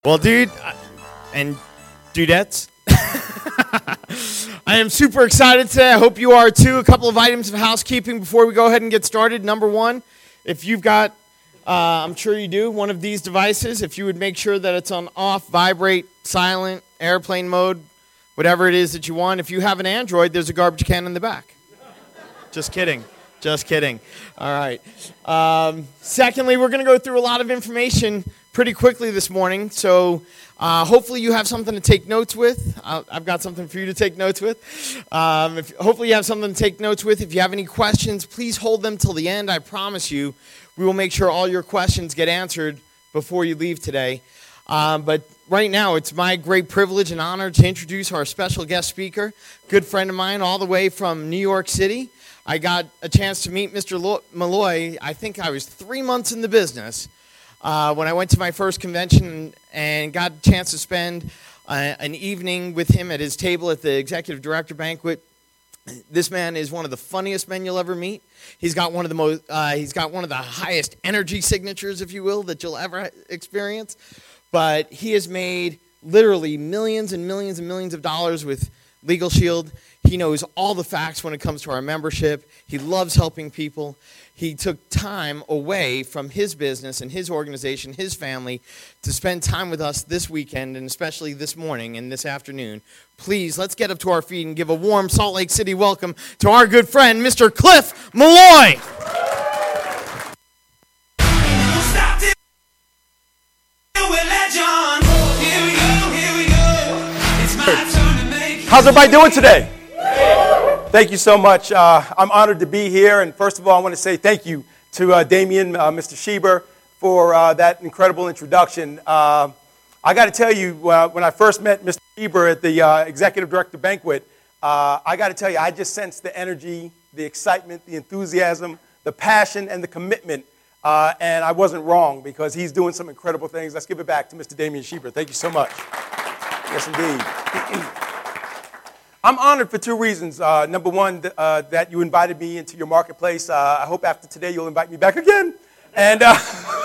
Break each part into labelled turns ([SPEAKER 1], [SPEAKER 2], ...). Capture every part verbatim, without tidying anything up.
[SPEAKER 1] Well, dude, uh, and dudettes, I am super excited today. I hope you are too. A couple of items of housekeeping before we go ahead and get started. Number one, if you've got, uh, I'm sure you do, one of these devices, if you would make sure that it's on off, vibrate, silent, airplane mode, whatever it is that you want. If you have an Android, there's a garbage can in the back. Just kidding. Just kidding. All right. Um, secondly, we're going to go through a lot of information pretty quickly this morning, so uh, hopefully you have something to take notes with. Uh, I've got something for you to take notes with. Um, if, hopefully you have something to take notes with. If you have any questions, please hold them till the end. I promise you we will make sure all your questions get answered before you leave today. Um, but right now, it's my great privilege and honor to introduce our special guest speaker, good friend of mine all the way from New York City. I got a chance to meet Mister Lo- Malloy, I think I was three months in the business, uh, when I went to my first convention and got a chance to spend uh, an evening with him at his table at the executive director banquet. This man is one of the funniest men you'll ever meet. He's got one of the most, uh, he's got one of the highest energy signatures, if you will, that you'll ever experience. But he has made literally millions and millions and millions of dollars with Legal Shield. He knows all the facts when it comes to our membership. He loves helping people. He took time away from his business and his organization, his family, to spend time with us this weekend and especially this morning and this afternoon. Please, let's get up to our feet and give a warm Salt Lake City welcome to our good friend, Mister Cliff Malloy.
[SPEAKER 2] How's everybody doing today? Thank you so much. Uh, I'm honored to be here. And first of all, I want to say thank you to uh, Damien, uh, Mister Schieber, for uh, that incredible introduction. Uh, I got to tell you, uh, when I first met Mister Schieber at the uh, Executive Director Banquet, uh, I got to tell you, I just sensed the energy, the excitement, the enthusiasm, the passion, and the commitment. Uh, and I wasn't wrong because he's doing some incredible things. Let's give it back to Mister Damien Schieber. Thank you so much. Yes, indeed. I'm honored for two reasons. Uh, number one, th- uh, that you invited me into your marketplace. Uh, I hope after today you'll invite me back again. And uh,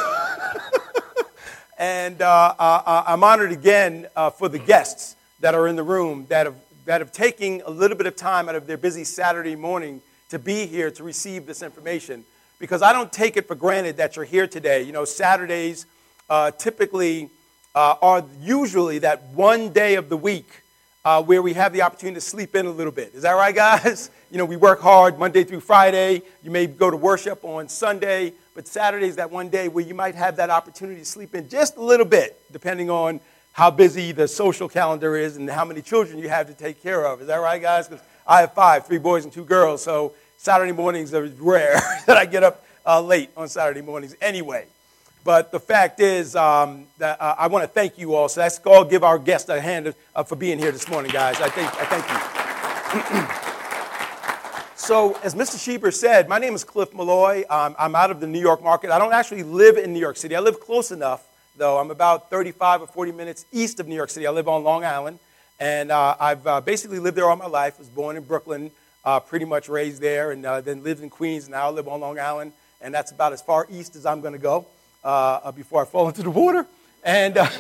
[SPEAKER 2] and uh, uh, I'm honored again uh, for the guests that are in the room that have that have taken a little bit of time out of their busy Saturday morning to be here to receive this information. Because I don't take it for granted that you're here today. You know, Saturdays uh, typically uh, are usually that one day of the week Uh, where we have the opportunity to sleep in a little bit. Is that right, guys? You know, we work hard Monday through Friday. You may go to worship on Sunday, but Saturday is that one day where you might have that opportunity to sleep in just a little bit, depending on how busy the social calendar is and how many children you have to take care of. Is that right, guys? Because I have five, three boys and two girls, so Saturday mornings are rare that I get up uh, late on Saturday mornings anyway. But the fact is um, that uh, I want to thank you all. So let's all give our guests a hand uh, for being here this morning, guys. I thank, I thank you. So as Mister Schieber said, my name is Cliff Malloy. Um, I'm out of the New York market. I don't actually live in New York City. I live close enough, though. I'm about thirty-five or forty minutes east of New York City. I live on Long Island. And uh, I've uh, basically lived there all my life. I was born in Brooklyn, uh, pretty much raised there, and uh, then lived in Queens. And now I live on Long Island. And that's about as far east as I'm going to go. Uh, before I fall into the water, and uh,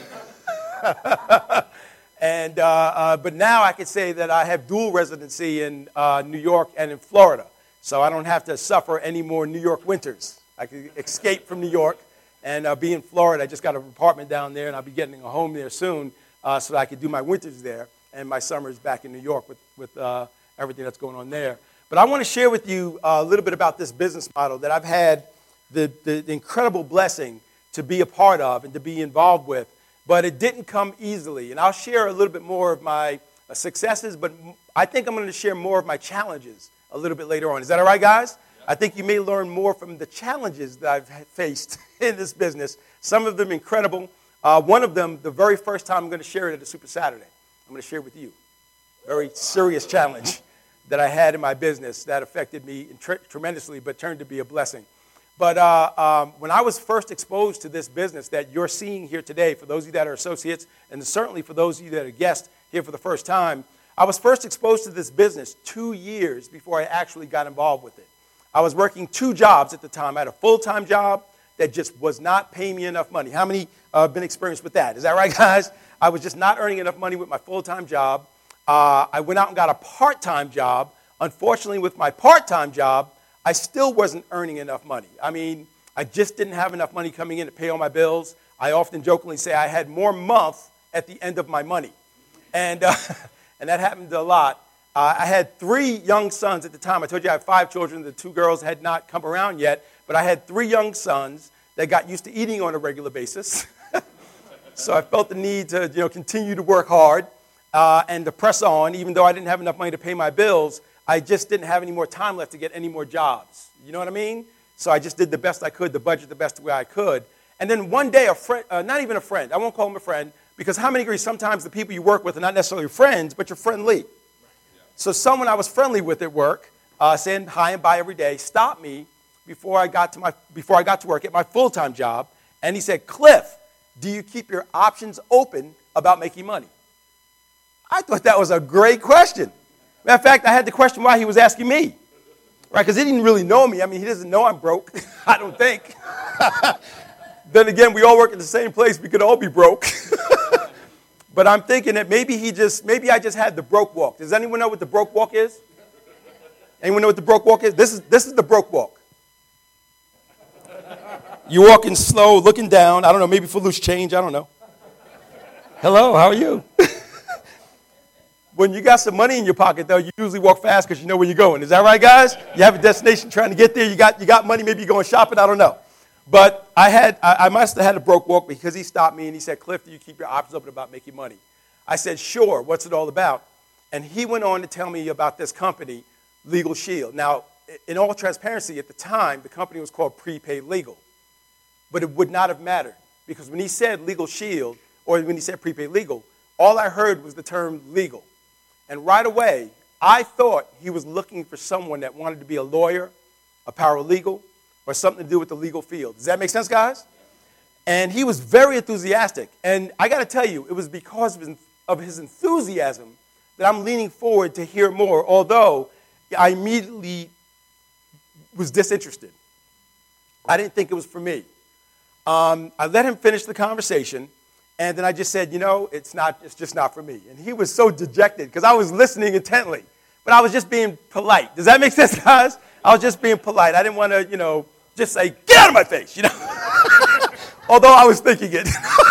[SPEAKER 2] and uh, uh, but now I can say that I have dual residency in uh, New York and in Florida, so I don't have to suffer any more New York winters. I can escape from New York and uh, be in Florida. I just got an apartment down there, and I'll be getting a home there soon, uh, so that I can do my winters there and my summers back in New York with with uh, everything that's going on there. But I want to share with you a little bit about this business model that I've had The, the, the incredible blessing to be a part of and to be involved with, but it didn't come easily. And I'll share a little bit more of my uh, successes, but I think I'm going to share more of my challenges a little bit later on. Is that all right, guys? Yeah. I think you may learn more from the challenges that I've faced in this business. Some of them incredible. Uh, one of them, the very first time I'm going to share it at a Super Saturday, I'm going to share it with you. Very serious challenge that I had in my business that affected me tre- tremendously, but turned to be a blessing. But uh, um, when I was first exposed to this business that you're seeing here today, for those of you that are associates, and certainly for those of you that are guests here for the first time, I was first exposed to this business two years before I actually got involved with it. I was working two jobs at the time. I had a full-time job that just was not paying me enough money. How many uh, have been experienced with that? Is that right, guys? I was just not earning enough money with my full-time job. Uh, I went out and got a part-time job. Unfortunately, with my part-time job, I still wasn't earning enough money. I mean, I just didn't have enough money coming in to pay all my bills. I often jokingly say I had more month at the end of my money. And, uh, and that happened a lot. Uh, I had three young sons at the time. I told you I had five children. The two girls had not come around yet. But I had three young sons that got used to eating on a regular basis. So I felt the need to, you know, continue to work hard uh, and to press on. Even though I didn't have enough money to pay my bills, I just didn't have any more time left to get any more jobs. You know what I mean? So I just did the best I could, the budget the best way I could. And then one day, a friend, uh, not even a friend, I won't call him a friend, because how many agree sometimes the people you work with are not necessarily friends, but you're friendly. So someone I was friendly with at work, uh, saying hi and bye every day, stopped me before I got to my before I got to work at my full-time job, and he said, "Cliff, do you keep your options open about making money?" I thought that was a great question. Matter of fact, I had to question why he was asking me, right? Because he didn't really know me. I mean, he doesn't know I'm broke. I don't think. Then again, we all work at the same place. We could all be broke. But I'm thinking that maybe he just, maybe I just had the broke walk. Does anyone know what the broke walk is? Anyone know what the broke walk is? This is this is the broke walk. You're walking slow, looking down. I don't know, maybe for loose change. I don't know. Hello, how are you? When you got some money in your pocket, though, you usually walk fast because you know where you're going. Is that right, guys? You have a destination trying to get there. You got you got money. Maybe you're going shopping. I don't know. But I had I, I must have had a broke walk because he stopped me and he said, "Cliff, do you keep your options open about making money?" I said, "Sure. What's it all about?" And he went on to tell me about this company, Legal Shield. Now, in all transparency, at the time, the company was called Prepaid Legal. But it would not have mattered because when he said Legal Shield or when he said Prepaid Legal, all I heard was the term legal. And right away, I thought he was looking for someone that wanted to be a lawyer, a paralegal, or something to do with the legal field. Does that make sense, guys? And he was very enthusiastic. And I got to tell you, it was because of his, of his enthusiasm that I'm leaning forward to hear more, although I immediately was disinterested. I didn't think it was for me. Um, I let him finish the conversation, and then I just said, you know, it's not, it's just not for me. And he was so dejected because I was listening intently, but I was just being polite. Does that make sense, guys? I was just being polite. I didn't want to, you know, just say, get out of my face, you know, although I was thinking it.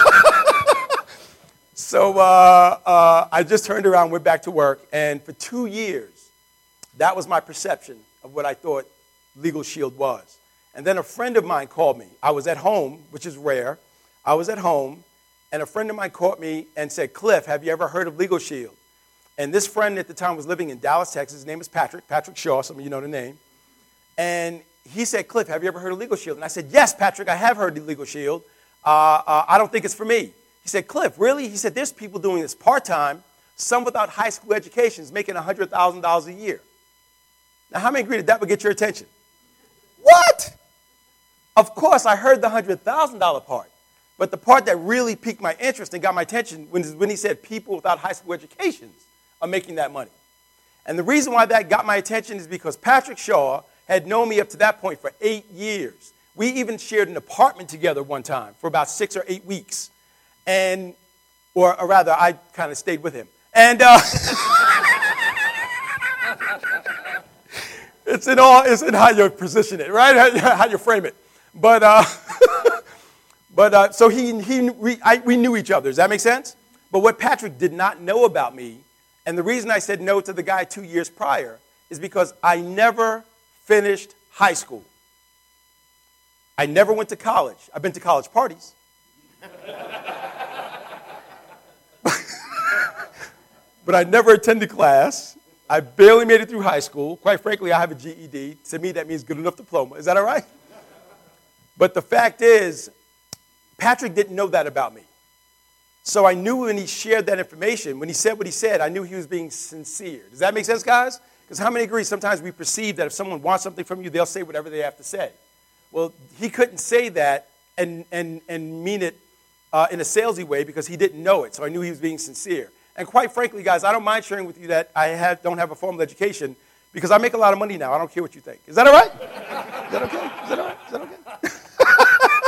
[SPEAKER 2] So uh, uh, I just turned around, went back to work, and for two years, that was my perception of what I thought Legal Shield was. And then a friend of mine called me. I was at home, which is rare. I was at home, and a friend of mine called me and said, "Cliff, have you ever heard of Legal Shield?" And this friend at the time was living in Dallas, Texas. His name is Patrick, Patrick Shaw. Some of you know the name. And he said, "Cliff, have you ever heard of Legal Shield?" And I said, "Yes, Patrick, I have heard of Legal Shield. Uh, uh, I don't think it's for me." He said, "Cliff, really?" He said, "There's people doing this part-time, some without high school educations, making one hundred thousand dollars a year." Now, how many agree that that would get your attention? What? Of course, I heard the one hundred thousand dollars part. But the part that really piqued my interest and got my attention when, when he said people without high school educations are making that money. And the reason why that got my attention is because Patrick Shaw had known me up to that point for eight years. We even shared an apartment together one time for about six or eight weeks. And, or, or rather, I kind of stayed with him. And uh, it's in all, it's in how you position it, right? How you frame it. But, uh, but uh, so he, he, we, I, we knew each other. Does that make sense? But what Patrick did not know about me, and the reason I said no to the guy two years prior, is because I never finished high school. I never went to college. I've been to college parties. But I never attended class. I barely made it through high school. Quite frankly, I have a G E D. To me, that means good enough diploma. Is that all right? But the fact is, Patrick didn't know that about me. So I knew when he shared that information, when he said what he said, I knew he was being sincere. Does that make sense, guys? Because how many agree sometimes we perceive that if someone wants something from you, they'll say whatever they have to say. Well, he couldn't say that and, and, and mean it uh, in a salesy way because he didn't know it. So I knew he was being sincere. And quite frankly, guys, I don't mind sharing with you that I have, don't have a formal education because I make a lot of money now. I don't care what you think. Is that all right? Is that okay? Is that all right? Is that okay?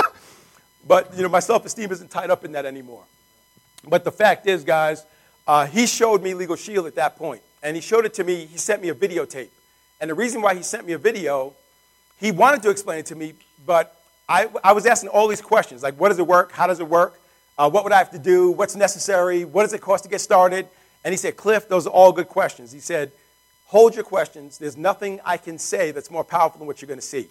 [SPEAKER 2] But, you know, my self-esteem isn't tied up in that anymore. But the fact is, guys, uh, he showed me Legal Shield at that point. And he showed it to me. He sent me a videotape. And the reason why he sent me a video, he wanted to explain it to me, but I, I was asking all these questions, like what does it work? How does it work? Uh, what would I have to do? What's necessary? What does it cost to get started? And he said, Cliff, those are all good questions. He said, hold your questions. There's nothing I can say that's more powerful than what you're going to see.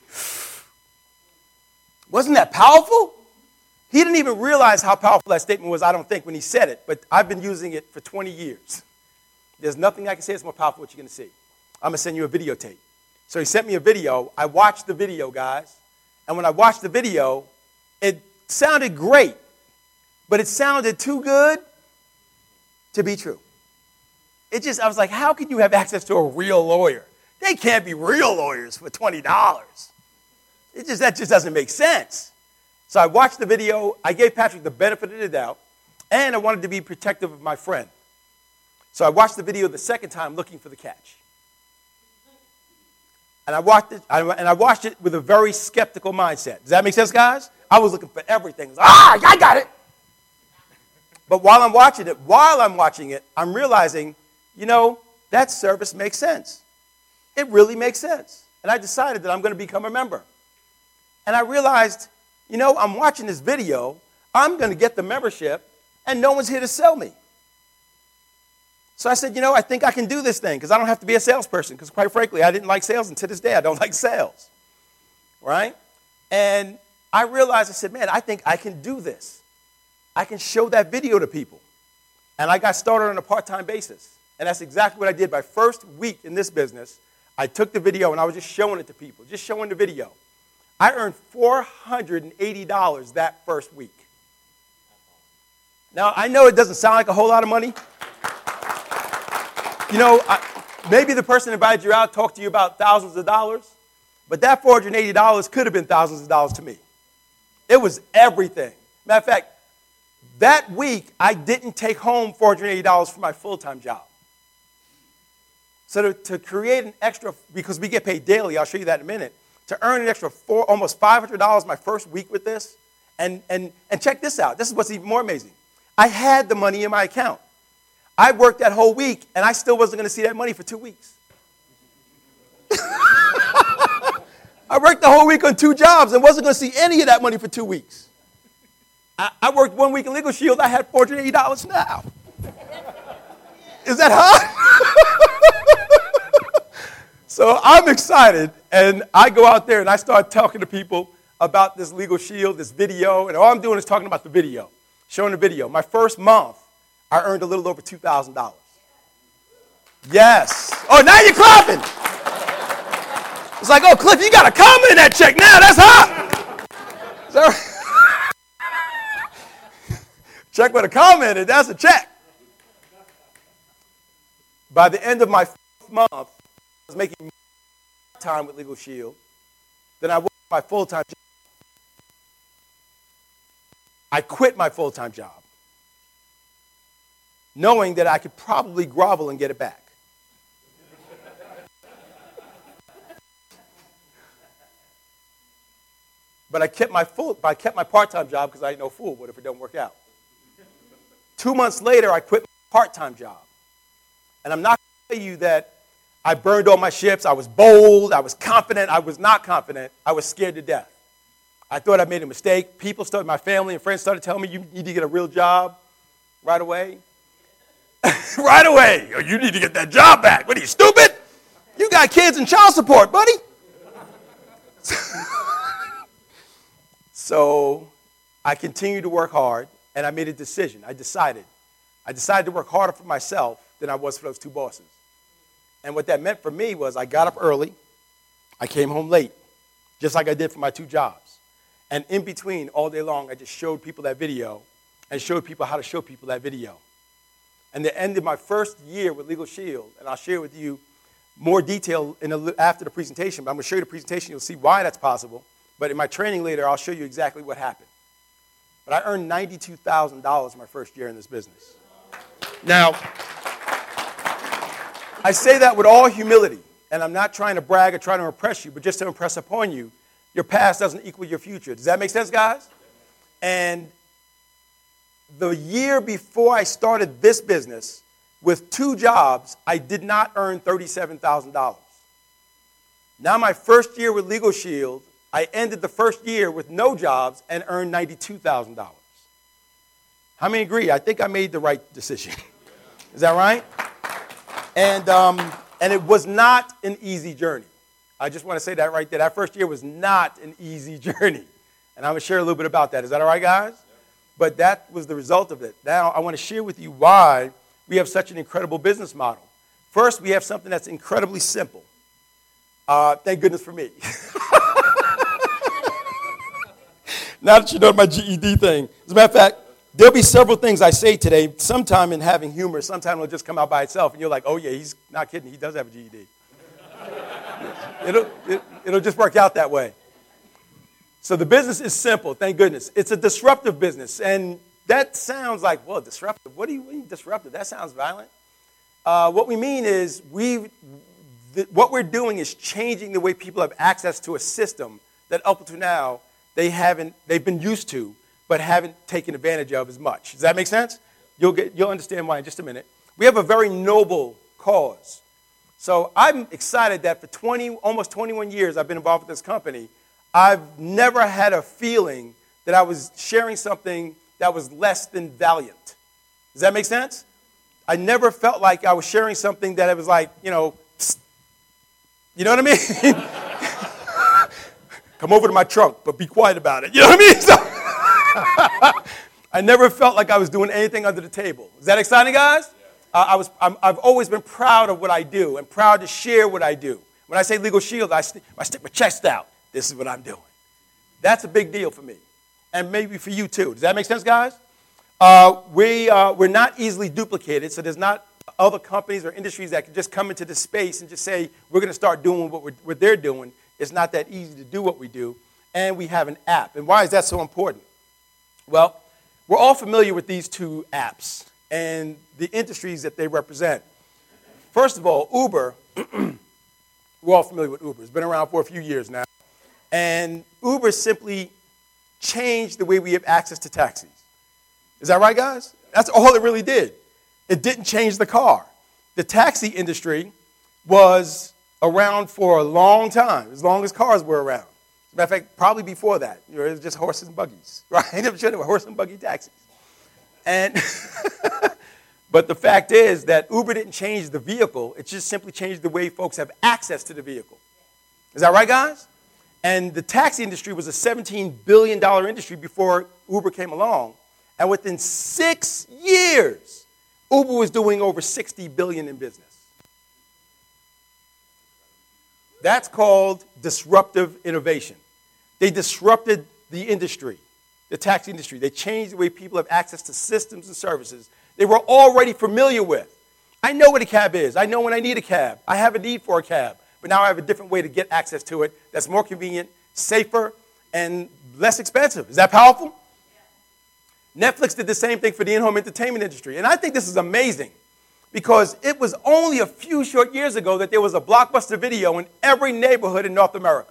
[SPEAKER 2] Wasn't that powerful? He didn't even realize how powerful that statement was, I don't think, when he said it, but I've been using it for twenty years. There's nothing I can say that's more powerful than what you're going to see. I'm going to send you a videotape. So he sent me a video. I watched the video, guys. And when I watched the video, it sounded great, but it sounded too good to be true. It just, I was like, how can you have access to a real lawyer? They can't be real lawyers for twenty dollars. It just, that just doesn't make sense. So I watched the video. I gave Patrick the benefit of the doubt, and I wanted to be protective of my friend. So I watched the video the second time looking for the catch. And I watched it, and I watched it with a very skeptical mindset. Does that make sense, guys? I was looking for everything. Was, ah, I got it. But while I'm watching it, while I'm watching it, I'm realizing, you know, that service makes sense. It really makes sense. And I decided that I'm going to become a member. And I realized, you know, I'm watching this video. I'm going to get the membership, and no one's here to sell me. So I said, you know, I think I can do this thing because I don't have to be a salesperson because, quite frankly, I didn't like sales, and to this day, I don't like sales, right? And I realized, I said, man, I think I can do this. I can show that video to people. And I got started on a part-time basis. And that's exactly what I did. My first week in this business, I took the video, and I was just showing it to people, just showing the video. I earned four hundred eighty dollars that first week. Now, I know it doesn't sound like a whole lot of money. You know, I, maybe the person invited you out talked to you about thousands of dollars, but that four hundred eighty dollars could have been thousands of dollars to me. It was everything. Matter of fact, that week, I didn't take home four hundred eighty dollars for my full-time job. So to, to create an extra, because we get paid daily, I'll show you that in a minute, to earn an extra four, almost five hundred dollars my first week with this, and, and, and check this out. This is what's even more amazing. I had the money in my account. I worked that whole week, and I still wasn't going to see that money for two weeks. I worked the whole week on two jobs and wasn't going to see any of that money for two weeks. I, I worked one week in Legal Shield. I had four hundred eighty dollars now. Is that hot? So I'm excited, and I go out there, and I start talking to people about this Legal Shield, this video, and all I'm doing is talking about the video, showing the video. My first month, I earned a little over two thousand dollars. Yes. Oh, now you're clapping. It's like, oh, Cliff, you got a comma in that check now. That's hot. Is that right? Check with a comma in it. That's a check. By the end of my fourth month, I was making more time with Legal Shield than I was my full-time job. I quit my full-time job, knowing that I could probably grovel and get it back. But I kept my full, I kept my part-time job because I ain't no fool. What if it don't work out? Two months later, I quit my part-time job. And I'm not going to tell you that I burned all my ships. I was bold. I was confident. I was not confident. I was scared to death. I thought I made a mistake. People started, my family and friends started telling me, you need to get a real job right away. Right away. Oh, you need to get that job back. What are you, stupid? You got kids and child support, buddy. So I continued to work hard, and I made a decision. I decided. I decided to work harder for myself than I was for those two bosses. And what that meant for me was I got up early. I came home late, just like I did for my two jobs. And in between, all day long, I just showed people that video and showed people how to show people that video. And the end of my first year with Legal Shield, and I'll share with you more detail in a, after the presentation, but I'm going to show you the presentation. You'll see why that's possible. But in my training later, I'll show you exactly what happened. But I earned ninety-two thousand dollars my first year in this business. Now, I say that with all humility, and I'm not trying to brag or trying to impress you, but just to impress upon you, your past doesn't equal your future. Does that make sense, guys? And the year before I started this business, with two jobs, I did not earn thirty-seven thousand dollars. Now my first year with Legal Shield, I ended the first year with no jobs and earned ninety-two thousand dollars. How many agree? I think I made the right decision. Is that right? And, um, and it was not an easy journey. I just want to say that right there. That first year was not an easy journey. And I'm going to share a little bit about that. Is that all right, guys? But that was the result of it. Now I want to share with you why we have such an incredible business model. First, we have something that's incredibly simple. Uh, thank goodness for me. Now that you know my G E D thing. As a matter of fact, there'll be several things I say today, sometime in having humor, sometime it'll just come out by itself, and you're like, oh yeah, he's not kidding, he does have a G E D. it'll, it, it'll just work out that way. So the business is simple, thank goodness. It's a disruptive business, and that sounds like, well, disruptive. What do you mean disruptive? That sounds violent. Uh, what we mean is we, th- what we're doing is changing the way people have access to a system that up until now they haven't, they've been used to, but haven't taken advantage of as much. Does that make sense? You'll get, you'll understand why in just a minute. We have a very noble cause. So I'm excited that for twenty, almost twenty-one years I've been involved with this company, I've never had a feeling that I was sharing something that was less than valiant. Does that make sense? I never felt like I was sharing something that it was like, you know, psst. You know what I mean? Come over to my trunk, but be quiet about it. You know what I mean? So, I never felt like I was doing anything under the table. Is that exciting, guys? Uh, I was, I'm, I've always been proud of what I do and proud to share what I do. When I say Legal Shield, I, st- I stick my chest out. This is what I'm doing. That's a big deal for me, and maybe for you too. Does that make sense, guys? Uh, we, uh, we're not easily duplicated, so there's not other companies or industries that can just come into this space and just say, we're going to start doing what, we're, what they're doing. It's not that easy to do what we do, and we have an app. And why is that so important? Well, we're all familiar with these two apps and the industries that they represent. First of all, Uber, we're all familiar with Uber. It's been around for a few years now. And Uber simply changed the way we have access to taxis. Is that right, guys? That's all it really did. It didn't change the car. The taxi industry was around for a long time, as long as cars were around. As a matter of fact, probably before that. You know, it was just horses and buggies, right? I'm sure there were horse and buggy taxis. And but the fact is that Uber didn't change the vehicle. It just simply changed the way folks have access to the vehicle. Is that right, guys? And the taxi industry was a seventeen billion dollars industry before Uber came along. And within six years, Uber was doing over sixty billion dollars in business. That's called disruptive innovation. They disrupted the industry, the taxi industry. They changed the way people have access to systems and services they were already familiar with. I know what a cab is. I know when I need a cab. I have a need for a cab. But now I have a different way to get access to it that's more convenient, safer, and less expensive. Is that powerful? Yeah. Netflix did the same thing for the in-home entertainment industry. And I think this is amazing because it was only a few short years ago that there was a Blockbuster Video in every neighborhood in North America.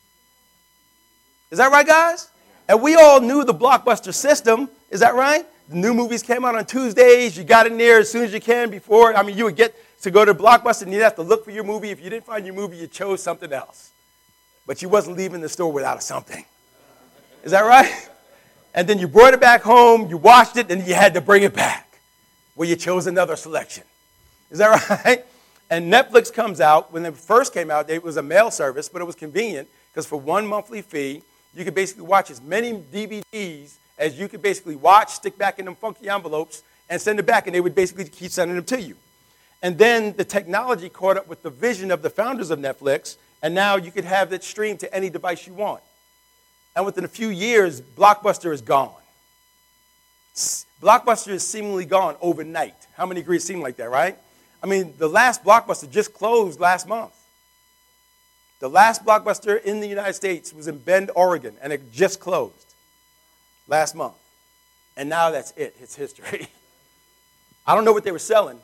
[SPEAKER 2] Is that right, guys? And we all knew the Blockbuster system. Is that right? The new movies came out on Tuesdays. You got in there as soon as you can before. I mean, you would get to go to Blockbuster and you'd have to look for your movie. If you didn't find your movie, you chose something else. But you wasn't leaving the store without something. Is that right? And then you brought it back home, you watched it, and you had to bring it back. Well, you chose another selection. Is that right? And Netflix comes out. When it first came out, it was a mail service, but it was convenient because for one monthly fee, you could basically watch as many D V Ds as you could basically watch, stick back in them funky envelopes, and send it back, and they would basically keep sending them to you. And then the technology caught up with the vision of the founders of Netflix, and now you could have it streamed to any device you want. And within a few years, Blockbuster is gone. Blockbuster is seemingly gone overnight. How many agree it seemed like that, right? I mean, the last Blockbuster just closed last month. The last Blockbuster in the United States was in Bend, Oregon, and it just closed last month. And now that's it. It's history. I don't know what they were selling,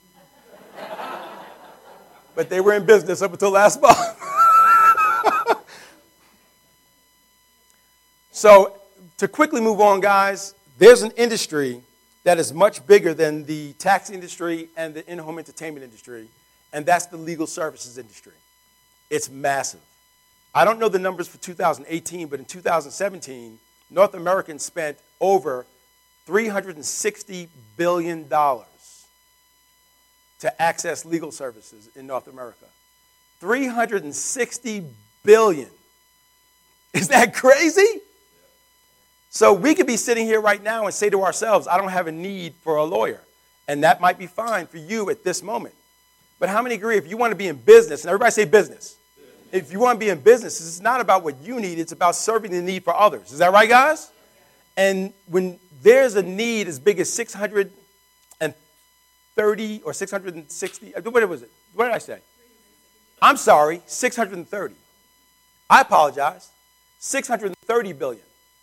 [SPEAKER 2] but they were in business up until last month. So to quickly move on, guys, there's an industry that is much bigger than the taxi industry and the in-home entertainment industry, and that's the legal services industry. It's massive. I don't know the numbers for two thousand eighteen, but in two thousand seventeen, North Americans spent over three hundred sixty billion dollars to access legal services in North America. three hundred sixty billion dollars. Is that crazy? So we could be sitting here right now and say to ourselves, I don't have a need for a lawyer. And that might be fine for you at this moment. But how many agree if you want to be in business, and everybody say business. If you want to be in business, it's not about what you need, it's about serving the need for others. Is that right, guys? And when there's a need as big as six hundred thirty or six hundred sixty, what was it? What did I say? I'm sorry, six hundred thirty. I apologize. six hundred thirty billion.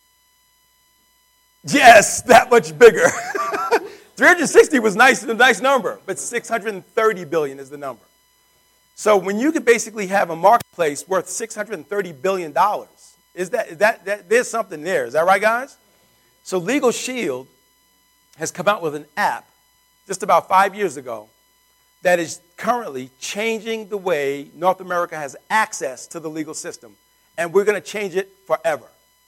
[SPEAKER 2] Yes, that much bigger. three hundred sixty was nice, a nice number, but six hundred thirty billion is the number. So when you could basically have a marketplace worth six hundred thirty billion dollars, is that, that, that there's something there. Is that right, guys? So Legal Shield has come out with an app just about five years ago that is currently changing the way North America has access to the legal system. And we're going to change it forever.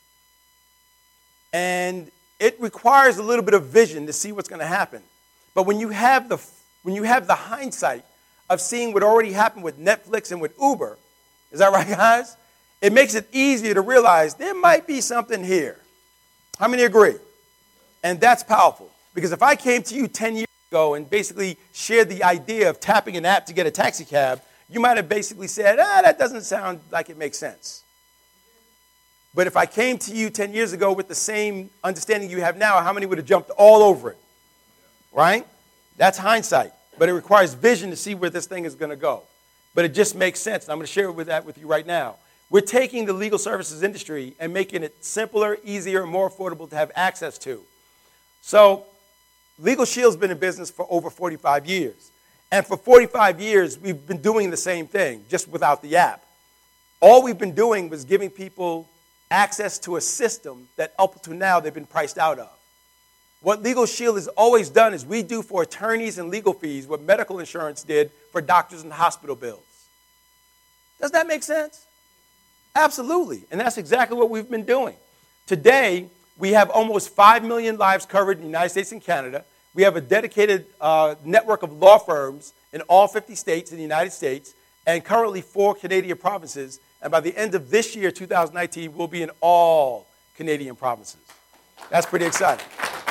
[SPEAKER 2] And it requires a little bit of vision to see what's going to happen. But when you have the, when you have the hindsight of seeing what already happened with Netflix and with Uber, is that right, guys? It makes it easier to realize there might be something here. How many agree? And that's powerful. Because if I came to you ten years ago and basically shared the idea of tapping an app to get a taxi cab, you might have basically said, ah, that doesn't sound like it makes sense. But if I came to you ten years ago with the same understanding you have now, how many would have jumped all over it? Right? That's hindsight. But it requires vision to see where this thing is going to go. But it just makes sense. And I'm going to share with that with you right now. We're taking the legal services industry and making it simpler, easier, and more affordable to have access to. So Legal Shield's been in business for over forty-five years. And for forty-five years, we've been doing the same thing, just without the app. All we've been doing was giving people access to a system that up to now they've been priced out of. What Legal Shield has always done is we do for attorneys and legal fees what medical insurance did for doctors and hospital bills. Does that make sense? Absolutely. And that's exactly what we've been doing. Today, we have almost five million lives covered in the United States and Canada. We have a dedicated uh, network of law firms in all fifty states in the United States and currently four Canadian provinces. And by the end of this year, two thousand nineteen, we'll be in all Canadian provinces. That's pretty exciting.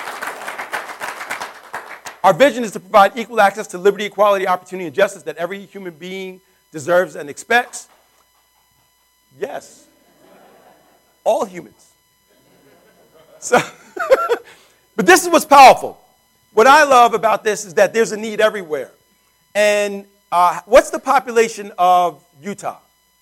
[SPEAKER 2] Our vision is to provide equal access to liberty, equality, opportunity, and justice that every human being deserves and expects. Yes. All humans. So, but this is what's powerful. What I love about this is that there's a need everywhere. And uh, what's the population of Utah?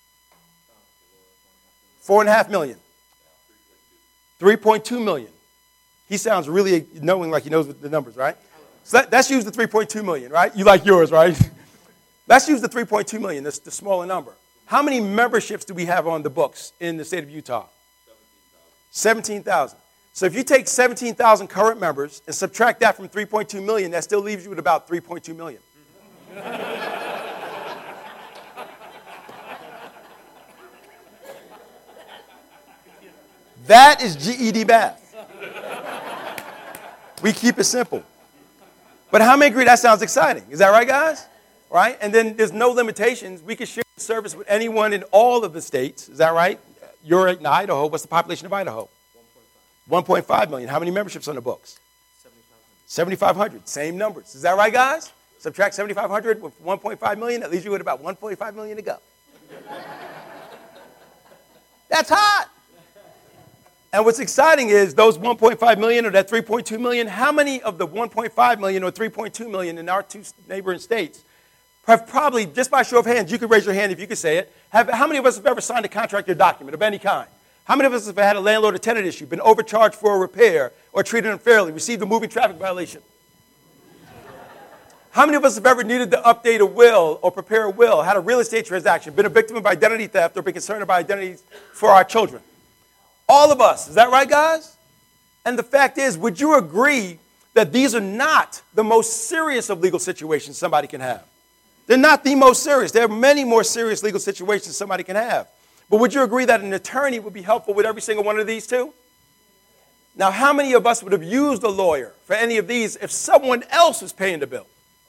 [SPEAKER 2] Four and a half million. three point two million. He sounds really knowing like he knows the numbers, right? So that, let's use the three point two million, right? You like yours, right? Let's use the three point two million, that's the smaller number. How many memberships do we have on the books in the state of Utah? seventeen thousand. So if you take seventeen thousand current members and subtract that from three point two million, that still leaves you with about three point two million. That is G E D math. We keep it simple. But how many agree that sounds exciting? Is that right, guys? Right? And then there's no limitations. We can share the service with anyone in all of the states. Is that right? You're in Idaho. What's the population of Idaho? one point five million. How many memberships on the books? seventy-five hundred. Same numbers. Is that right, guys? Subtract seventy-five hundred with one point five million. That leaves you with about one point five million to go. That's hot. And what's exciting is those one point five million or that three point two million, how many of the one point five million or three point two million in our two neighboring states have probably, just by show of hands, you could raise your hand if you could say it, have, how many of us have ever signed a contract or document of any kind? How many of us have had a landlord or tenant issue, been overcharged for a repair or treated unfairly, received a moving traffic violation? How many of us have ever needed to update a will or prepare a will, had a real estate transaction, been a victim of identity theft, or been concerned about identities for our children? All of us. Is that right, guys? And the fact is, would you agree that these are not the most serious of legal situations somebody can have? They're not the most serious. There are many more serious legal situations somebody can have. But would you agree that an attorney would be helpful with every single one of these too? Now, how many of us would have used a lawyer for any of these if someone else was paying the bill?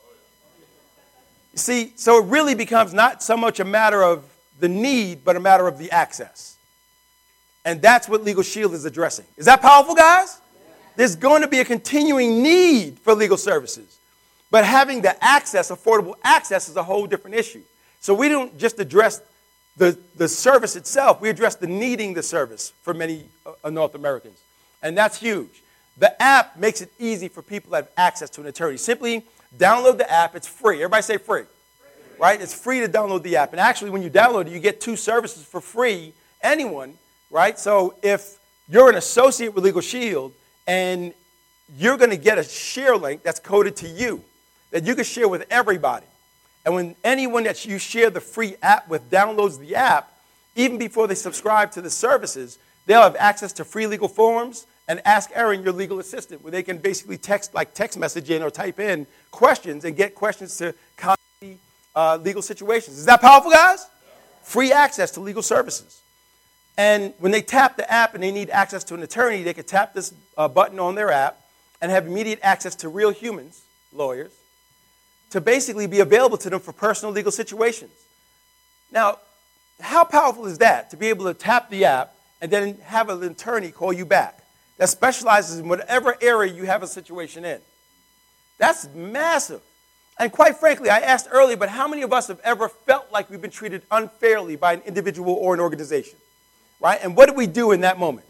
[SPEAKER 2] You see, so it really becomes not so much a matter of the need, but a matter of the access. And that's what Legal Shield is addressing. Is that powerful, guys? There's going to be a continuing need for legal services. But having the access, affordable access, is a whole different issue. So we don't just address the, the service itself. We address the needing the service for many uh, North Americans. And that's huge. The app makes it easy for people to have access to an attorney. Simply download the app. It's free. Everybody say free. Free. Right? It's free to download the app. And actually, when you download it, you get two services for free. Anyone, right? So if you're an associate with Legal Shield and you're going to get a share link that's coded to you that you can share with everybody. And when anyone that you share the free app with downloads the app, even before they subscribe to the services, they'll have access to free legal forms and Ask Aaron, your legal assistant, where they can basically text, like text message in or type in questions and get questions to common uh, legal situations. Is that powerful, guys? Free access to legal services. And when they tap the app and they need access to an attorney, they can tap this uh, button on their app and have immediate access to real humans, lawyers, to basically be available to them for personal legal situations. Now, how powerful is that, to be able to tap the app and then have an attorney call you back that specializes in whatever area you have a situation in? That's massive. And quite frankly, I asked earlier, but how many of us have ever felt like we've been treated unfairly by an individual or an organization? Right? And what do we do in that moment?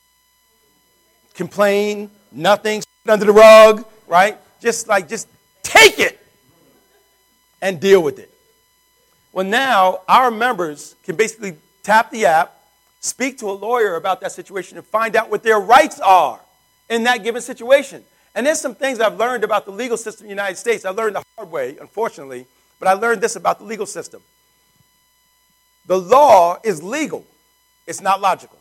[SPEAKER 2] Complain, nothing, under the rug, right? Just like, just take it and deal with it. Well, now our members can basically tap the app, speak to a lawyer about that situation, and find out what their rights are in that given situation. And there's some things I've learned about the legal system in the United States. I learned the hard way, unfortunately, but I learned this about the legal system. The law is legal. It's not logical.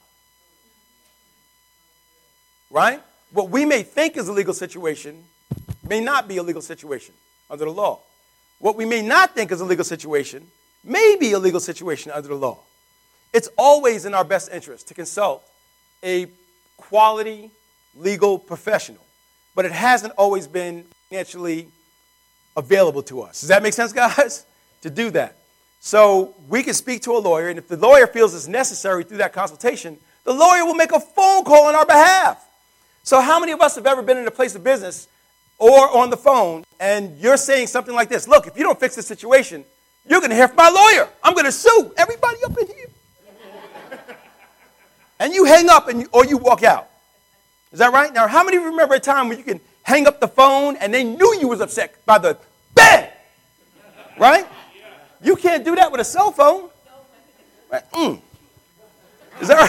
[SPEAKER 2] Right? What we may think is a legal situation may not be a legal situation under the law. What we may not think is a legal situation may be a legal situation under the law. It's always in our best interest to consult a quality legal professional, but it hasn't always been financially available to us. Does that make sense, guys? To do that. So we can speak to a lawyer, and if the lawyer feels it's necessary through that consultation, the lawyer will make a phone call on our behalf. So how many of us have ever been in a place of business or on the phone, and you're saying something like this: look, if you don't fix the situation, you're going to hear from my lawyer. I'm going to sue everybody up in here. And you hang up and you, or you walk out. Is that right? Now, how many of you remember a time when you can hang up the phone and they knew you was upset by the bang? Right? You can't do that with a cell phone. Right? Mm. Is that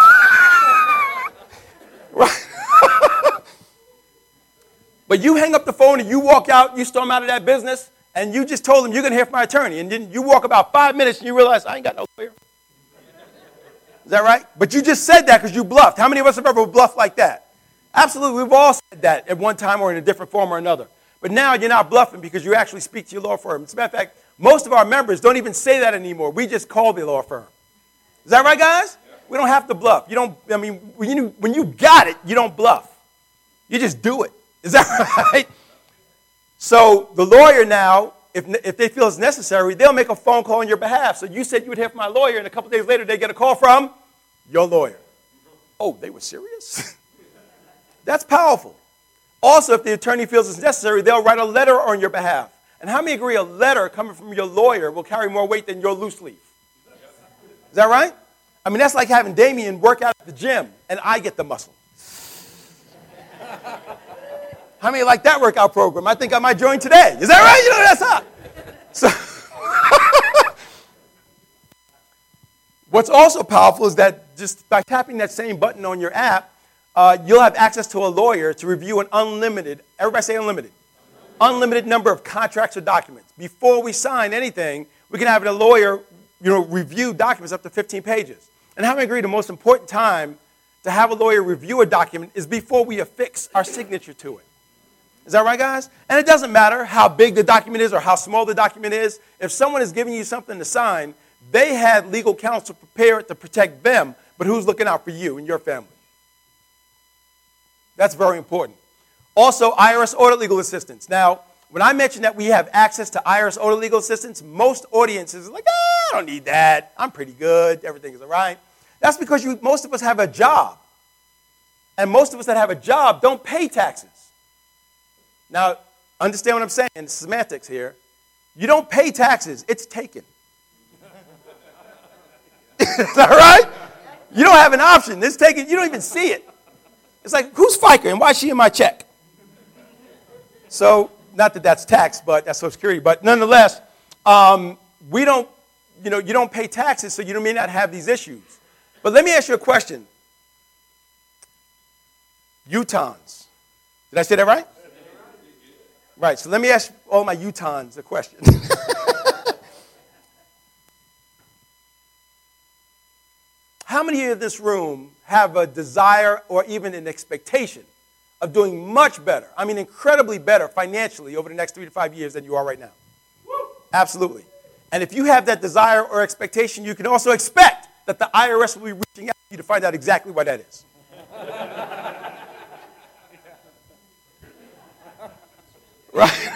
[SPEAKER 2] right? Right. But you hang up the phone and you walk out, you storm out of that business, and you just told them you're going to hear from my attorney. And then you walk about five minutes and you realize, I ain't got no lawyer. Is that right? But you just said that because you bluffed. How many of us have ever bluffed like that? Absolutely. We've all said that at one time or in a different form or another. But now you're not bluffing because you actually speak to your law firm. As a matter of fact, most of our members don't even say that anymore. We just call the law firm. Is that right, guys? Yeah. We don't have to bluff. You don't, I mean, when you, when you got it, you don't bluff. You just do it. Is that right? So the lawyer now, if, if they feel it's necessary, they'll make a phone call on your behalf. So you said you would hear from my lawyer, and a couple days later they get a call from your lawyer. Oh, they were serious? That's powerful. Also, if the attorney feels it's necessary, they'll write a letter on your behalf. And how many agree a letter coming from your lawyer will carry more weight than your loose leaf? Is that right? I mean, that's like having Damien work out at the gym, and I get the muscle. How many like that workout program? I think I might join today. Is that right? You know, that's hot. So, what's also powerful is that just by tapping that same button on your app, uh, you'll have access to a lawyer to review an unlimited, everybody say unlimited, unlimited number of contracts or documents. Before we sign anything, we can have a lawyer, you know, review documents up to fifteen pages. And how many agree the most important time to have a lawyer review a document is before we affix our signature to it. Is that right, guys? And it doesn't matter how big the document is or how small the document is. If someone is giving you something to sign, they had legal counsel prepared to protect them, but who's looking out for you and your family? That's very important. Also, I R S audit legal assistance. Now, when I mention that we have access to I R S audit legal assistance, most audiences are like, ah, I don't need that. I'm pretty good. Everything is all right. That's because you, most of us have a job. And most of us that have a job don't pay taxes. Now, understand what I'm saying, the semantics here. You don't pay taxes, it's taken. Is that right? You don't have an option. It's taken, you don't even see it. It's like, who's FICA and why is she in my check? So, not that that's tax, but that's Social Security. But nonetheless, um, we don't, you know, you don't pay taxes, so you may not have these issues. But let me ask you a question. Utahns. Did I say that right? Right, so let me ask all my Utahns a question. How many in this room have a desire or even an expectation of doing much better, I mean incredibly better financially over the next three to five years than you are right now? Woo! Absolutely. And if you have that desire or expectation, you can also expect that the I R S will be reaching out to you to find out exactly what that is. Right?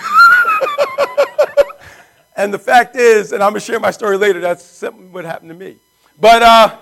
[SPEAKER 2] And the fact is, and I'm going to share my story later, that's something what happened to me. But, uh,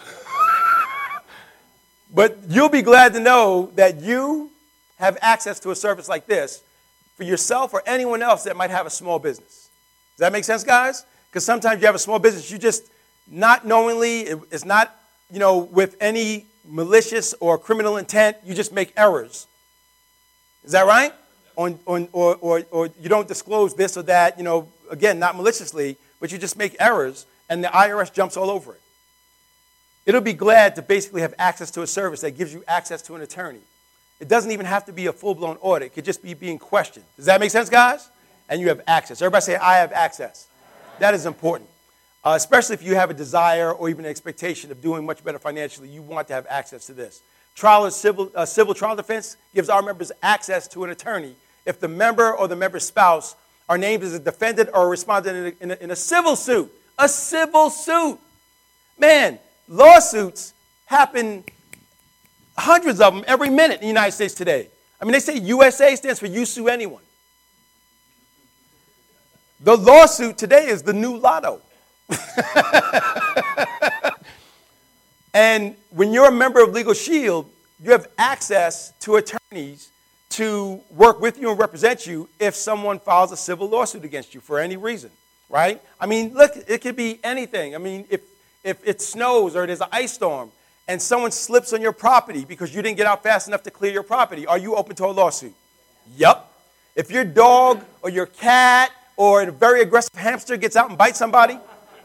[SPEAKER 2] but you'll be glad to know that you have access to a service like this for yourself or anyone else that might have a small business. Does that make sense, guys? Because sometimes you have a small business, you just not knowingly, it, it's not, you know, with any malicious or criminal intent, you just make errors. Is that right? On, on, or, or, or you don't disclose this or that, you know, again, not maliciously, but you just make errors, and the I R S jumps all over it. It'll be glad to basically have access to a service that gives you access to an attorney. It doesn't even have to be a full-blown audit. It could just be being questioned. Does that make sense, guys? And you have access. Everybody say, I have access. That is important, uh, especially if you have a desire or even an expectation of doing much better financially. You want to have access to this. Trial or civil, uh, civil trial defense gives our members access to an attorney if the member or the member's spouse are named as a defendant or a respondent in a, in a, in a civil suit. A civil suit. Man, lawsuits happen, hundreds of them every minute in the United States today. I mean, they say U S A stands for you sue anyone. The lawsuit today is the new lotto. And when you're a member of Legal Shield, you have access to attorneys to work with you and represent you if someone files a civil lawsuit against you for any reason, right? I mean, look, it could be anything. I mean, if, if it snows or there's an ice storm and someone slips on your property because you didn't get out fast enough to clear your property, are you open to a lawsuit? Yup. If your dog or your cat or a very aggressive hamster gets out and bites somebody,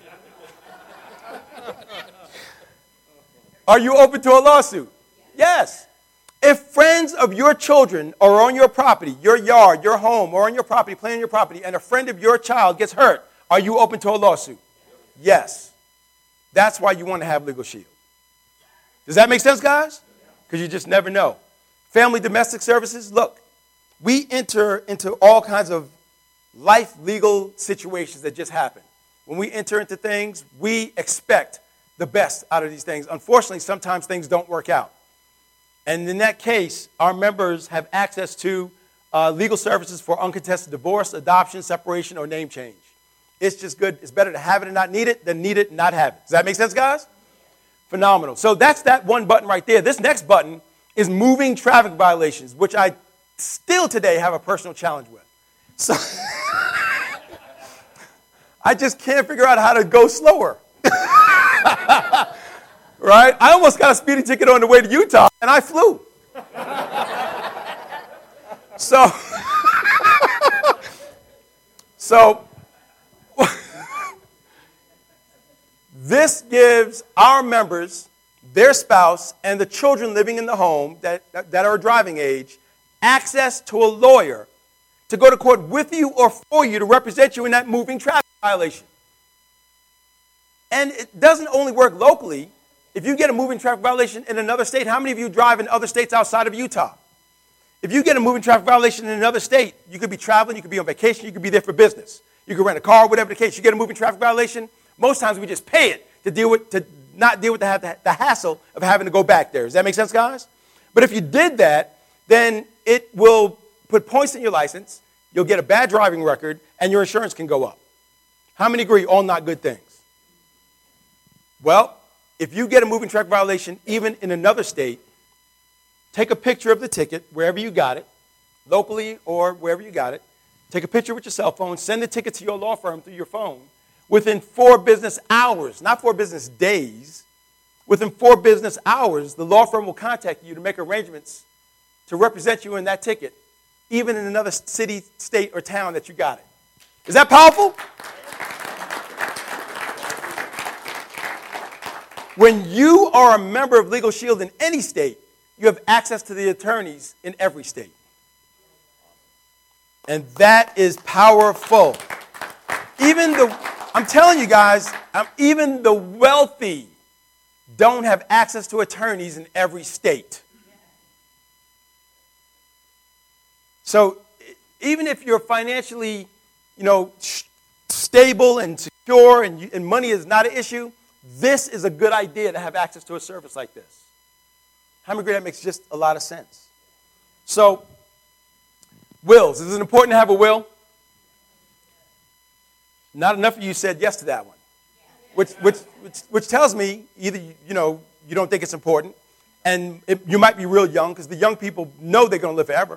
[SPEAKER 2] are you open to a lawsuit? Yes. If friends of your children are on your property, your yard, your home, or on your property, playing on your property, and a friend of your child gets hurt, are you open to a lawsuit? Yes. That's why you want to have Legal Shield. Does that make sense, guys? Because you just never know. Family domestic services, look, we enter into all kinds of life legal situations that just happen. When we enter into things, we expect the best out of these things. Unfortunately, sometimes things don't work out. And in that case, our members have access to uh, legal services for uncontested divorce, adoption, separation, or name change. It's just good. It's better to have it and not need it than need it and not have it. Does that make sense, guys? Phenomenal. So that's that one button right there. This next button is moving traffic violations, which I still today have a personal challenge with. So I just can't figure out how to go slower. Right? I almost got a speeding ticket on the way to Utah, and I flew. So, so this gives our members, their spouse, and the children living in the home that, that, that are driving age access to a lawyer to go to court with you or for you to represent you in that moving traffic violation. And it doesn't only work locally. if you get a moving traffic violation in another state, how many of you drive in other states outside of Utah? If you get a moving traffic violation in another state, you could be traveling, you could be on vacation, you could be there for business. You could rent a car, whatever the case. You get a moving traffic violation, most times we just pay it to deal with, to not deal with the, the, the hassle of having to go back there. Does that make sense, guys? But if you did that, then it will put points in your license, you'll get a bad driving record, and your insurance can go up. How many agree all not good things? Well, if you get a moving traffic violation even in another state, take a picture of the ticket wherever you got it, locally or wherever you got it. Take a picture with your cell phone, send the ticket to your law firm through your phone. Within four business hours, not four business days, within four business hours, the law firm will contact you to make arrangements to represent you in that ticket, even in another city, state, or town that you got it. Is that powerful? When you are a member of Legal Shield in any state, you have access to the attorneys in every state. And that is powerful. Even the, I'm telling you guys, um, even the wealthy don't have access to attorneys in every state. So even if you're financially, you know, stable and secure and, you, and money is not an issue, this is a good idea to have access to a service like this. How many agree that makes just a lot of sense? So, wills. Is it important to have a will? Not enough of you said yes to that one, which which which, which tells me either you know you don't think it's important, and it, you might be real young because the young people know they're going to live forever.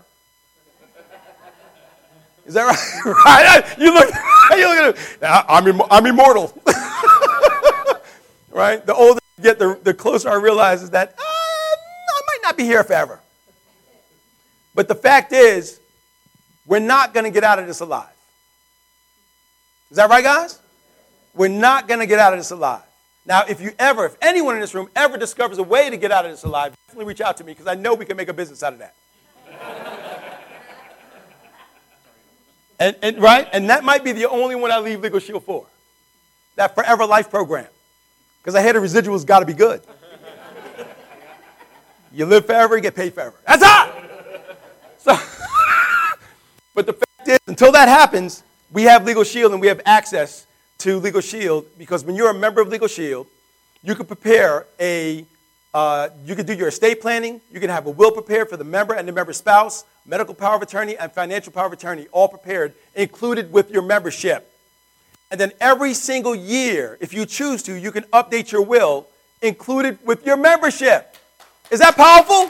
[SPEAKER 2] Is that right? Right? You look. You look at it. I'm im- I'm immortal. Right? The older I get, the, the closer I realize is that uh, I might not be here forever. But the fact is, we're not going to get out of this alive. Is that right, guys? We're not going to get out of this alive. Now, if you ever, if anyone in this room ever discovers a way to get out of this alive, definitely reach out to me because I know we can make a business out of that. and, and right? And that might be the only one I leave Legal Shield for. That Forever Life program. Because I hear the residuals got to be good. You live forever, you get paid forever. That's hot! So, but the fact is, until that happens, we have Legal Shield and we have access to Legal Shield because when you're a member of Legal Shield, you can prepare a, uh, you can do your estate planning, you can have a will prepared for the member and the member's spouse, medical power of attorney and financial power of attorney, all prepared, included with your membership. And then every single year, if you choose to, you can update your will, included with your membership. Is that powerful?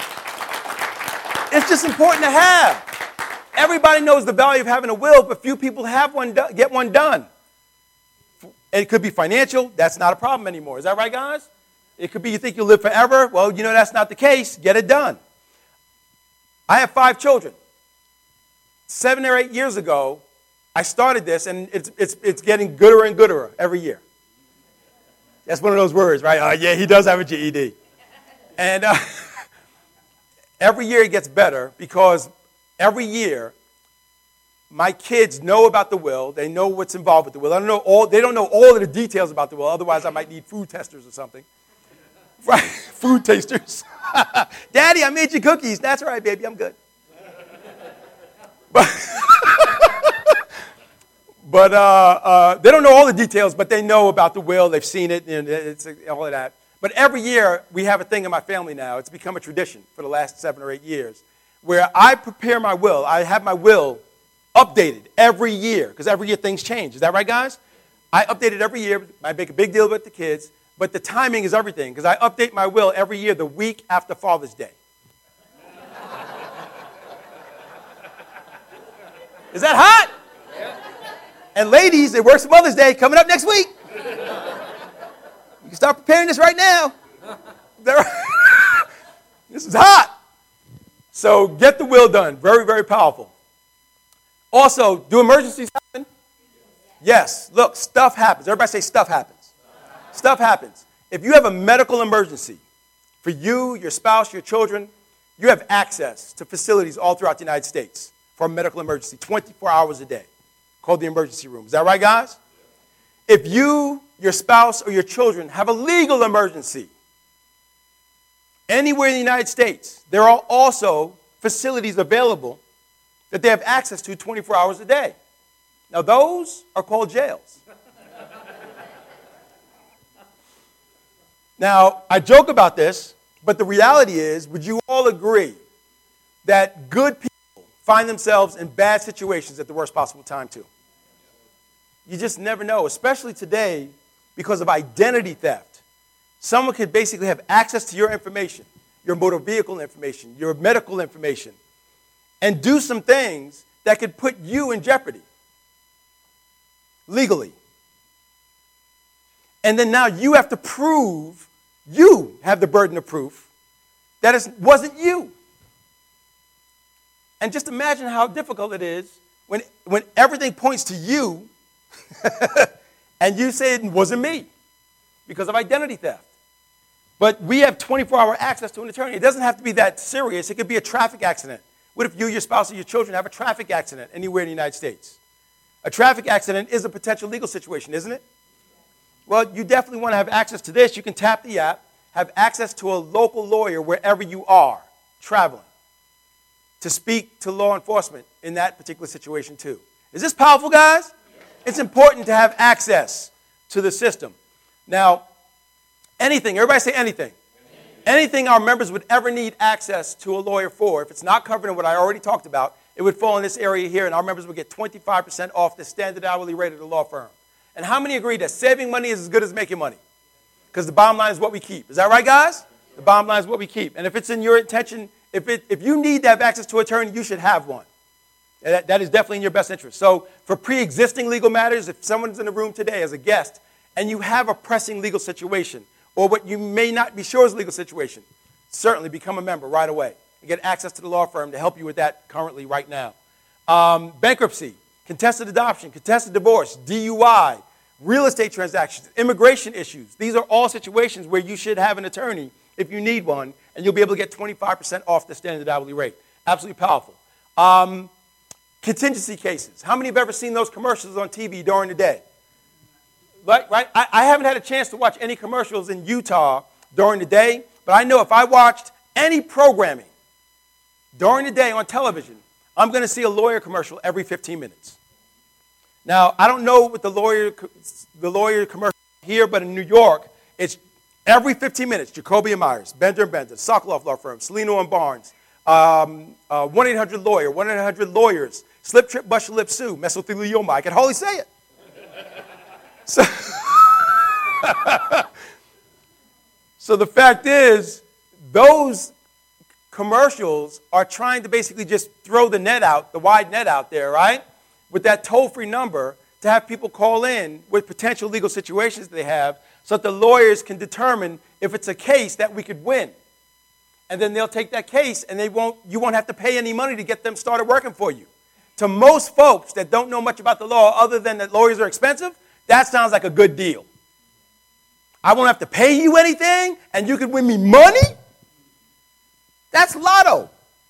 [SPEAKER 2] It's just important to have. Everybody knows the value of having a will, but few people have one do- get one done. It could be financial. That's not a problem anymore. Is that right, guys? It could be you think you'll live forever. Well, you know that's not the case. Get it done. I have five children. Seven or eight years ago, I started this, and it's, it's, it's getting gooder and gooder every year. That's one of those words, right? Uh, yeah, he does have a G E D. And uh, every year it gets better because every year my kids know about the will. They know what's involved with the will. I don't know all, they don't know all of the details about the will. Otherwise, I might need food testers or something. Right? Food tasters. Daddy, I made you cookies. That's all right, baby. I'm good. But... But uh, uh, they don't know all the details, but they know about the will. They've seen it, and it's all of that. But every year, we have a thing in my family now. It's become a tradition for the last seven or eight years, where I prepare my will. I have my will updated every year, because every year things change. Is that right, guys? I update it every year. I make a big deal about the kids, but the timing is everything, because I update my will every year the week after Father's Day. Is that hot? And ladies, it works for Mother's Day coming up next week. You can start preparing this right now. This is hot. So get the will done. Very, very powerful. Also, do emergencies happen? Yes. Look, stuff happens. Everybody say stuff happens. Stuff happens. If you have a medical emergency for you, your spouse, your children, you have access to facilities all throughout the United States for a medical emergency, twenty-four hours a day. Called the emergency room. Is that right, guys? If you, your spouse, or your children have a legal emergency, anywhere in the United States, there are also facilities available that they have access to twenty-four hours a day. Now, those are called jails. Now, I joke about this, but the reality is, would you all agree that good people find themselves in bad situations at the worst possible time, too? You just never know, especially today because of identity theft. Someone could basically have access to your information, your motor vehicle information, your medical information, and do some things that could put you in jeopardy legally. And then now you have to prove, you have the burden of proof, that it wasn't you. And just imagine how difficult it is when, when everything points to you and you say it wasn't me because of identity theft. But we have twenty-four hour access to an attorney. It doesn't have to be that serious. It could be a traffic accident. What if you, your spouse, or your children have a traffic accident anywhere in the United States? A traffic accident is a potential legal situation, isn't it? Well, you definitely want to have access to this. You can tap the app, have access to a local lawyer wherever you are traveling to speak to law enforcement in that particular situation too. Is this powerful, guys? It's important to have access to the system. Now, anything, everybody say anything. Anything our members would ever need access to a lawyer for, if it's not covered in what I already talked about, it would fall in this area here, and our members would get twenty-five percent off the standard hourly rate of the law firm. And how many agree that saving money is as good as making money? Because the bottom line is what we keep. Is that right, guys? The bottom line is what we keep. And if it's in your intention, if, it, if you need to have access to an attorney, you should have one. That, that is definitely in your best interest. So for pre-existing legal matters, if someone's in the room today as a guest and you have a pressing legal situation, or what you may not be sure is a legal situation, certainly become a member right away and get access to the law firm to help you with that currently right now. Um, bankruptcy, contested adoption, contested divorce, D U I, real estate transactions, immigration issues. These are all situations where you should have an attorney if you need one, and you'll be able to get twenty-five percent off the standard hourly rate. Absolutely powerful. Um, contingency cases. How many have ever seen those commercials on T V during the day? Right, right? I, I haven't had a chance to watch any commercials in Utah during the day, but I know if I watched any programming during the day on television, I'm going to see a lawyer commercial every fifteen minutes. Now, I don't know what the lawyer the lawyer commercial here, but in New York, it's every fifteen minutes. Jacoby and Myers, Bender and Bender, Sokoloff Law Firm, Celino and Barnes, um, uh, one eight hundred lawyer, one eight hundred lawyers, slip, trip, bust your lip, sue, mesothelioma. I can hardly say it. So, so the fact is, those commercials are trying to basically just throw the net out, the wide net out there, right? With that toll-free number to have people call in with potential legal situations they have so that the lawyers can determine if it's a case that we could win. And then they'll take that case and they won't, you won't have to pay any money to get them started working for you. To most folks that don't know much about the law other than that lawyers are expensive, that sounds like a good deal. I won't have to pay you anything, and you can win me money? That's lotto.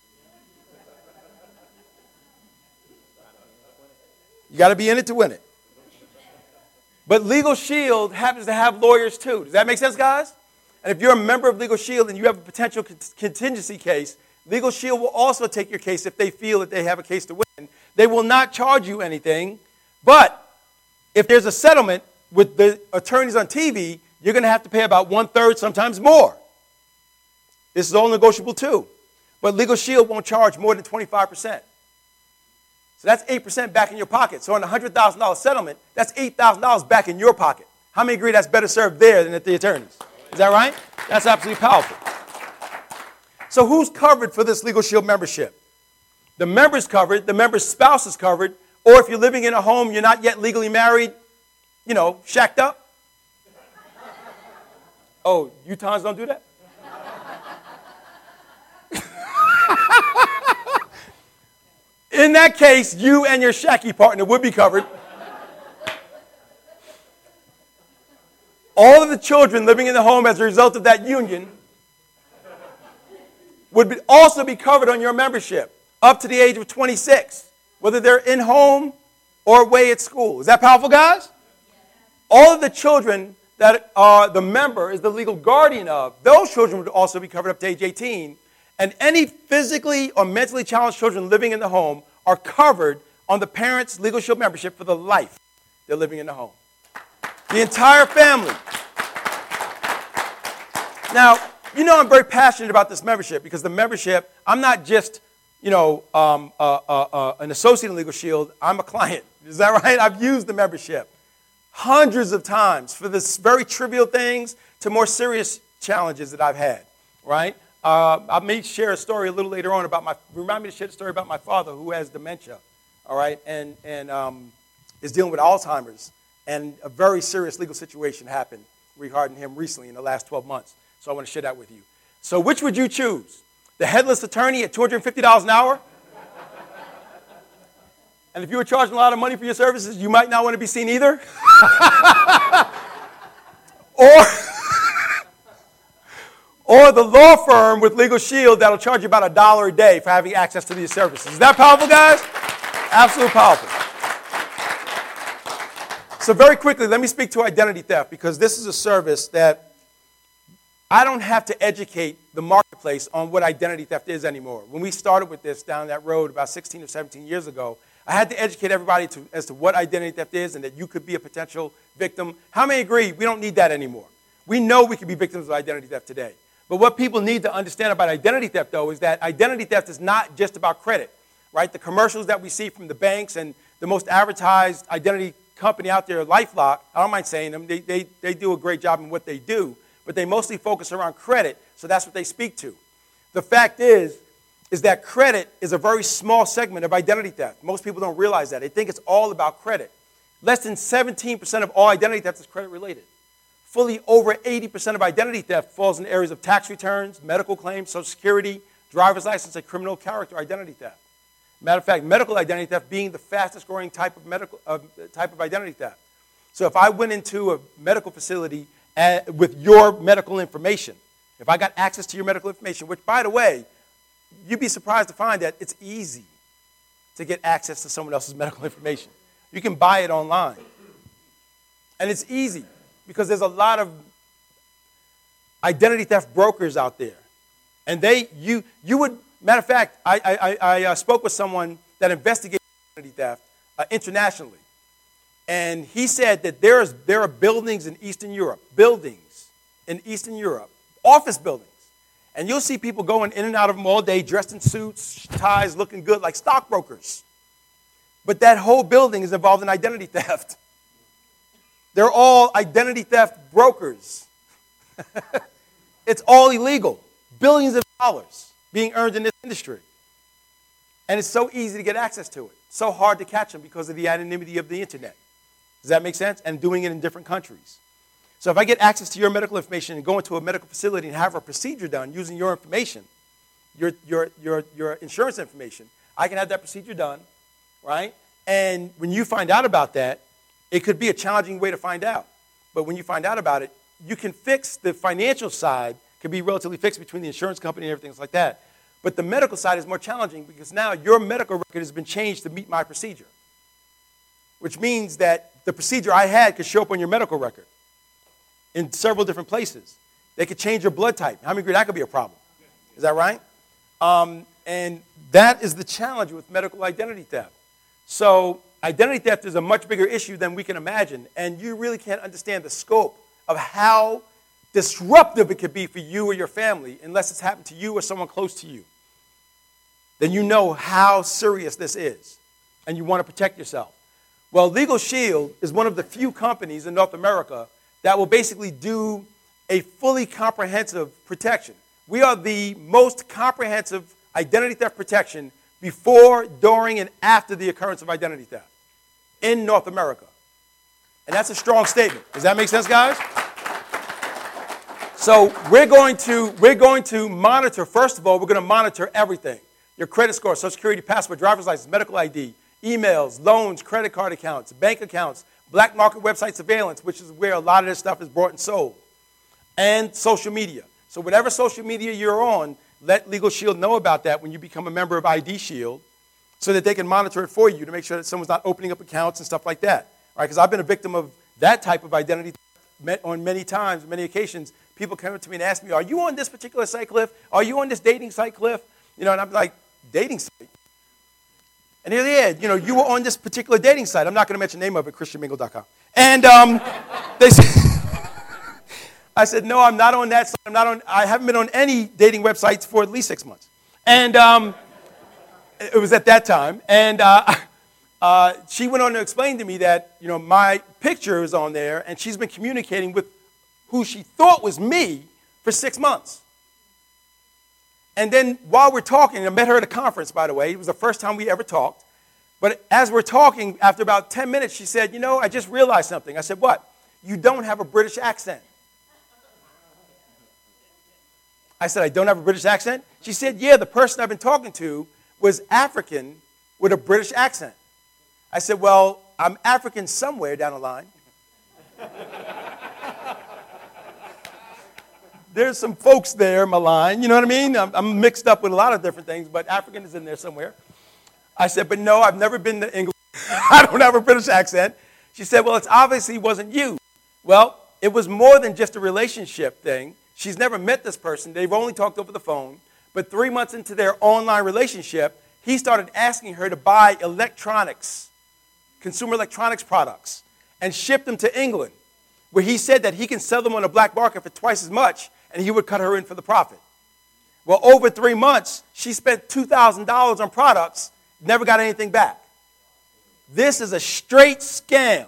[SPEAKER 2] You got to be in it to win it. But Legal Shield happens to have lawyers too. Does that make sense, guys? And if you're a member of Legal Shield and you have a potential contingency case, Legal Shield will also take your case if they feel that they have a case to win. They will not charge you anything, but if there's a settlement with the attorneys on T V, you're going to have to pay about one-third, sometimes more. This is all negotiable too. But Legal Shield won't charge more than twenty-five percent. So that's eight percent back in your pocket. So on a one hundred thousand dollars settlement, that's eight thousand dollars back in your pocket. How many agree that's better served there than at the attorneys? Is that right? That's absolutely powerful. So who's covered for this Legal Shield membership? The member's covered, the member's spouse is covered, or if you're living in a home, you're not yet legally married, you know, shacked up. Oh, Utahns don't do that? In that case, you and your shacky partner would be covered. All of the children living in the home as a result of that union would be also be covered on your membership up to the age of twenty-six, whether they're in home or away at school. Is that powerful, guys? All of the children that uh, the member is the legal guardian of, those children would also be covered up to age eighteen. And any physically or mentally challenged children living in the home are covered on the parent's Legal Shield membership for the life they're living in the home. The entire family. Now, you know I'm very passionate about this membership because the membership, I'm not just, you know, um, uh, uh, uh, an associate in Legal Shield. I'm a client. Is that right? I've used the membership hundreds of times for this very trivial things to more serious challenges that I've had, right? Uh, I may share a story a little later on about my, remind me to share a story about my father who has dementia, all right, and, and um, is dealing with Alzheimer's. And a very serious legal situation happened regarding him recently in the last twelve months. So I want to share that with you. So which would you choose? The headless attorney at two hundred fifty dollars an hour? And if you were charging a lot of money for your services, you might not want to be seen either. or, or the law firm with Legal Shield that'll charge you about a dollar a day for having access to these services. Is that powerful, guys? Absolutely powerful. So very quickly, let me speak to identity theft because this is a service that I don't have to educate the marketplace on what identity theft is anymore. When we started with this down that road about sixteen or seventeen years ago, I had to educate everybody to, as to what identity theft is and that you could be a potential victim. How many agree we don't need that anymore? We know we can be victims of identity theft today. But what people need to understand about identity theft, though, is that identity theft is not just about credit, right? The commercials that we see from the banks and the most advertised identity company out there, LifeLock, I don't mind saying them, they, they, they do a great job in what they do, but they mostly focus around credit, so that's what they speak to. The fact is, is that credit is a very small segment of identity theft. Most people don't realize that. They think it's all about credit. Less than seventeen percent of all identity theft is credit related. Fully over eighty percent of identity theft falls in areas of tax returns, medical claims, Social Security, driver's license, and criminal character identity theft. Matter of fact, medical identity theft being the fastest growing type of medical uh, type of identity theft. So if I went into a medical facility uh, with your medical information, if I got access to your medical information, which by the way, you'd be surprised to find that it's easy to get access to someone else's medical information. You can buy it online. And it's easy because there's a lot of identity theft brokers out there. And they, you, you would, matter of fact, I, I, I uh, spoke with someone that investigated identity theft uh, internationally. And he said that there's, there are buildings in Eastern Europe, buildings in Eastern Europe, office buildings. And you'll see people going in and out of them all day, dressed in suits, ties, looking good like stockbrokers. But that whole building is involved in identity theft. They're all identity theft brokers. It's all illegal. Billions of dollars being earned in this industry. And it's so easy to get access to it. So hard to catch them because of the anonymity of the internet. Does that make sense? And doing it in different countries. So if I get access to your medical information and go into a medical facility and have a procedure done using your information, your, your, your, your insurance information, I can have that procedure done, right? And when you find out about that, it could be a challenging way to find out. But when you find out about it, you can fix the financial side, can be relatively fixed between the insurance company and everything like that. But the medical side is more challenging because now your medical record has been changed to meet my procedure, which means that the procedure I had could show up on your medical record in several different places. They could change your blood type. How many agree that could be a problem? Is that right? Um, and that is the challenge with medical identity theft. So identity theft is a much bigger issue than we can imagine, and you really can't understand the scope of how disruptive it could be for you or your family unless it's happened to you or someone close to you. Then you know how serious this is, and you want to protect yourself. Well, Legal Shield is one of the few companies in North America that will basically do a fully comprehensive protection. We are the most comprehensive identity theft protection before, during, and after the occurrence of identity theft in North America. And that's a strong statement. Does that make sense, guys? So we're going to, we're going to monitor, first of all, we're going to monitor everything. Your credit score, Social Security, passport, driver's license, medical I D, emails, loans, credit card accounts, bank accounts, black market website surveillance, which is where a lot of this stuff is bought and sold, and social media. So whatever social media you're on, let Legal Shield know about that when you become a member of I D Shield so that they can monitor it for you to make sure that someone's not opening up accounts and stuff like that. All right, because I've been a victim of that type of identity met on many times, many occasions, people come up to me and ask me, are you on this particular site, Cliff? Are you on this dating site, Cliff? You know, and I'm like, dating site? And they're, yeah, you know, you were on this particular dating site. I'm not going to mention the name of it, christian mingle dot com. And um, they said, I said, no, I'm not on that site. I'm not on, I haven't been on any dating websites for at least six months. And um, it was at that time. And uh, uh, she went on to explain to me that, you know, my picture is on there, and she's been communicating with who she thought was me for six months. And then while we're talking, I met her at a conference, by the way. It was the first time we ever talked. But as we're talking, after about ten minutes, she said, you know, I just realized something. I said, what? You don't have a British accent. I said, I don't have a British accent? She said, yeah, the person I've been talking to was African with a British accent. I said, well, I'm African somewhere down the line. There's some folks there in my line, you know what I mean? I'm, I'm mixed up with a lot of different things, but African is in there somewhere. I said, but no, I've never been to England. I don't have a British accent. She said, well, it obviously wasn't you. Well, it was more than just a relationship thing. She's never met this person. They've only talked over the phone. But three months into their online relationship, he started asking her to buy electronics, consumer electronics products, and ship them to England, where he said that he can sell them on the black market for twice as much, and he would cut her in for the profit. Well, over three months, she spent two thousand dollars on products, never got anything back. This is a straight scam.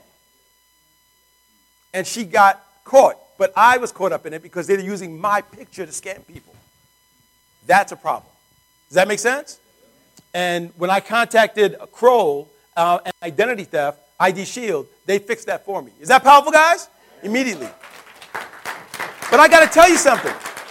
[SPEAKER 2] And she got caught. But I was caught up in it because they're using my picture to scam people. That's a problem. Does that make sense? And when I contacted Kroll uh, and Identity Theft, I D Shield, they fixed that for me. Is that powerful, guys? Immediately. But I got to tell you something.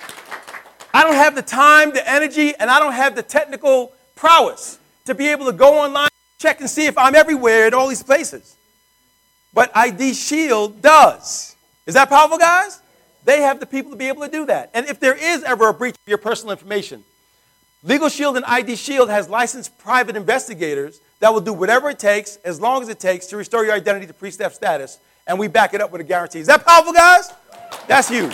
[SPEAKER 2] I don't have the time, the energy, and I don't have the technical prowess to be able to go online, check and see if I'm everywhere in all these places. But I D Shield does. Is that powerful, guys? They have the people to be able to do that. And if there is ever a breach of your personal information, Legal Shield and I D Shield has licensed private investigators that will do whatever it takes, as long as it takes, to restore your identity to pre-theft status, and we back it up with a guarantee. Is that powerful, guys? That's huge.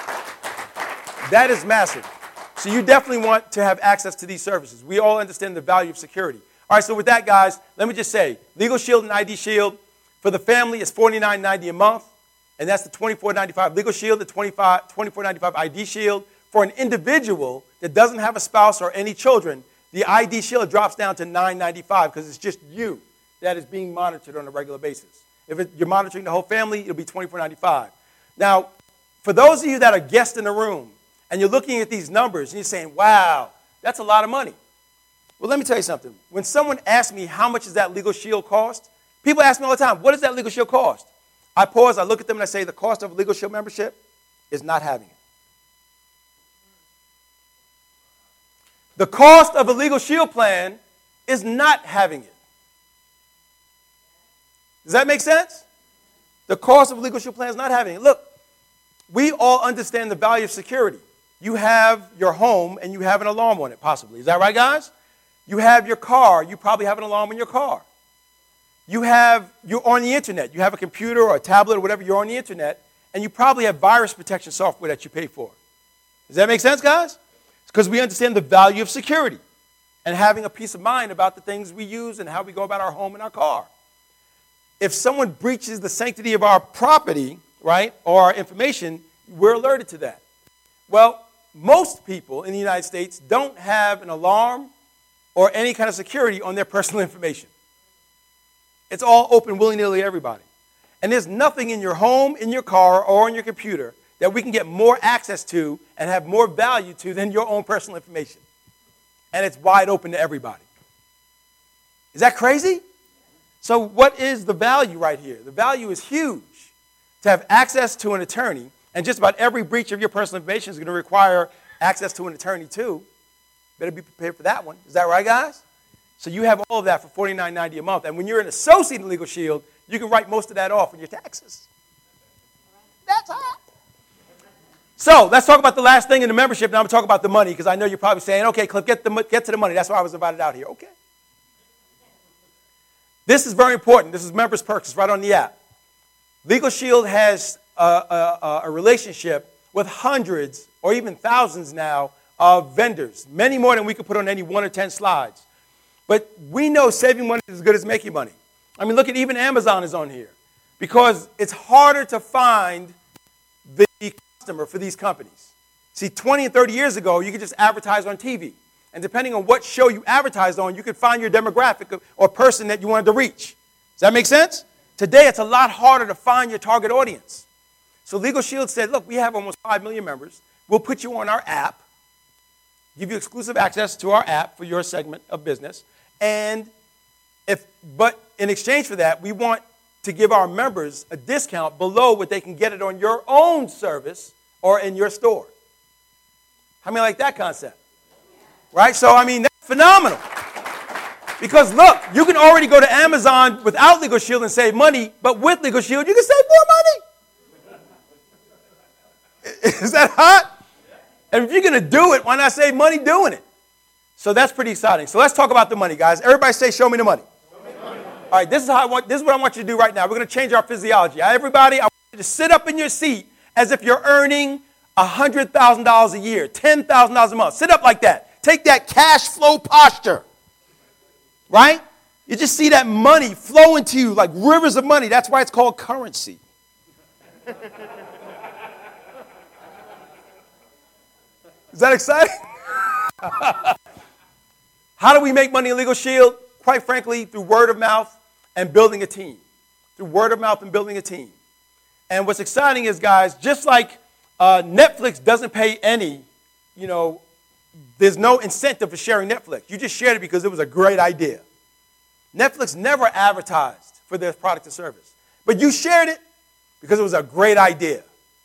[SPEAKER 2] That is massive. So you definitely want to have access to these services. We all understand the value of security. All right, so with that, guys, let me just say, Legal Shield and I D Shield, for the family, is forty-nine ninety a month. And that's the twenty-four ninety-five Legal Shield, the twenty-four ninety-five I D Shield. For an individual that doesn't have a spouse or any children, the I D Shield drops down to nine ninety-five because it's just you that is being monitored on a regular basis. If it, you're monitoring the whole family, it'll be twenty-four ninety-five. Now, for those of you that are guests in the room and you're looking at these numbers and you're saying, wow, that's a lot of money. Well, let me tell you something. When someone asks me how much does that Legal Shield cost, people ask me all the time, what does that Legal Shield cost? I pause, I look at them, and I say, the cost of a Legal Shield membership is not having it. The cost of a Legal Shield plan is not having it. Does that make sense? The cost of a Legal Shield plan is not having it. Look, we all understand the value of security. You have your home, and you have an alarm on it, possibly. Is that right, guys? You have your car. You probably have an alarm on your car. You have, you're on the internet. You have a computer or a tablet or whatever, you're on the internet, and you probably have virus protection software that you pay for. Does that make sense, guys? It's because we understand the value of security and having a peace of mind about the things we use and how we go about our home and our car. If someone breaches the sanctity of our property, right, or our information, we're alerted to that. Well, most people in the United States don't have an alarm or any kind of security on their personal information. It's all open willy-nilly to everybody. And there's nothing in your home, in your car, or on your computer that we can get more access to and have more value to than your own personal information. And it's wide open to everybody. Is that crazy? So what is the value right here? The value is huge. To have access to an attorney, and just about every breach of your personal information is going to require access to an attorney too. Better be prepared for that one. Is that right, guys? So you have all of that for forty-nine ninety a month. And when you're an associate in Legal Shield, you can write most of that off in your taxes. That's hot. So let's talk about the last thing in the membership. Now I'm going to talk about the money because I know you're probably saying, okay, Cliff, get, the, get to the money. That's why I was invited out here. Okay. This is very important. This is Members Perks. It's right on the app. Legal Shield has a, a, a relationship with hundreds or even thousands now of vendors, many more than we could put on any one or ten slides. But we know saving money is as good as making money. I mean, look at even Amazon is on here because it's harder to find the customer for these companies. See, twenty and thirty years ago, you could just advertise on T V. And depending on what show you advertised on, you could find your demographic or person that you wanted to reach. Does that make sense? Today, it's a lot harder to find your target audience. So Legal Shield said, look, we have almost five million members. We'll put you on our app, give you exclusive access to our app for your segment of business. And if, but in exchange for that, we want to give our members a discount below what they can get it on your own service or in your store. How many like that concept? Right? So, I mean, that's phenomenal. Because, look, you can already go to Amazon without Legal Shield and save money, but with Legal Shield, you can save more money. Is that hot? And if you're going to do it, why not save money doing it? So that's pretty exciting. So let's talk about the money, guys. Everybody say, show me the money. Show me the money. All right, this is, how I want, this is what I want you to do right now. We're going to change our physiology. Everybody, I want you to sit up in your seat as if you're earning one hundred thousand dollars a year, ten thousand dollars a month. Sit up like that. Take that cash flow posture. Right? You just see that money flowing to you like rivers of money. That's why it's called currency. Is that exciting? How do we make money in Legal Shield? Quite frankly, through word of mouth and building a team. Through word of mouth and building a team. And what's exciting is, guys, just like uh, Netflix doesn't pay any, you know, there's no incentive for sharing Netflix. You just shared it because it was a great idea. Netflix never advertised for their product or service. But you shared it because it was a great idea.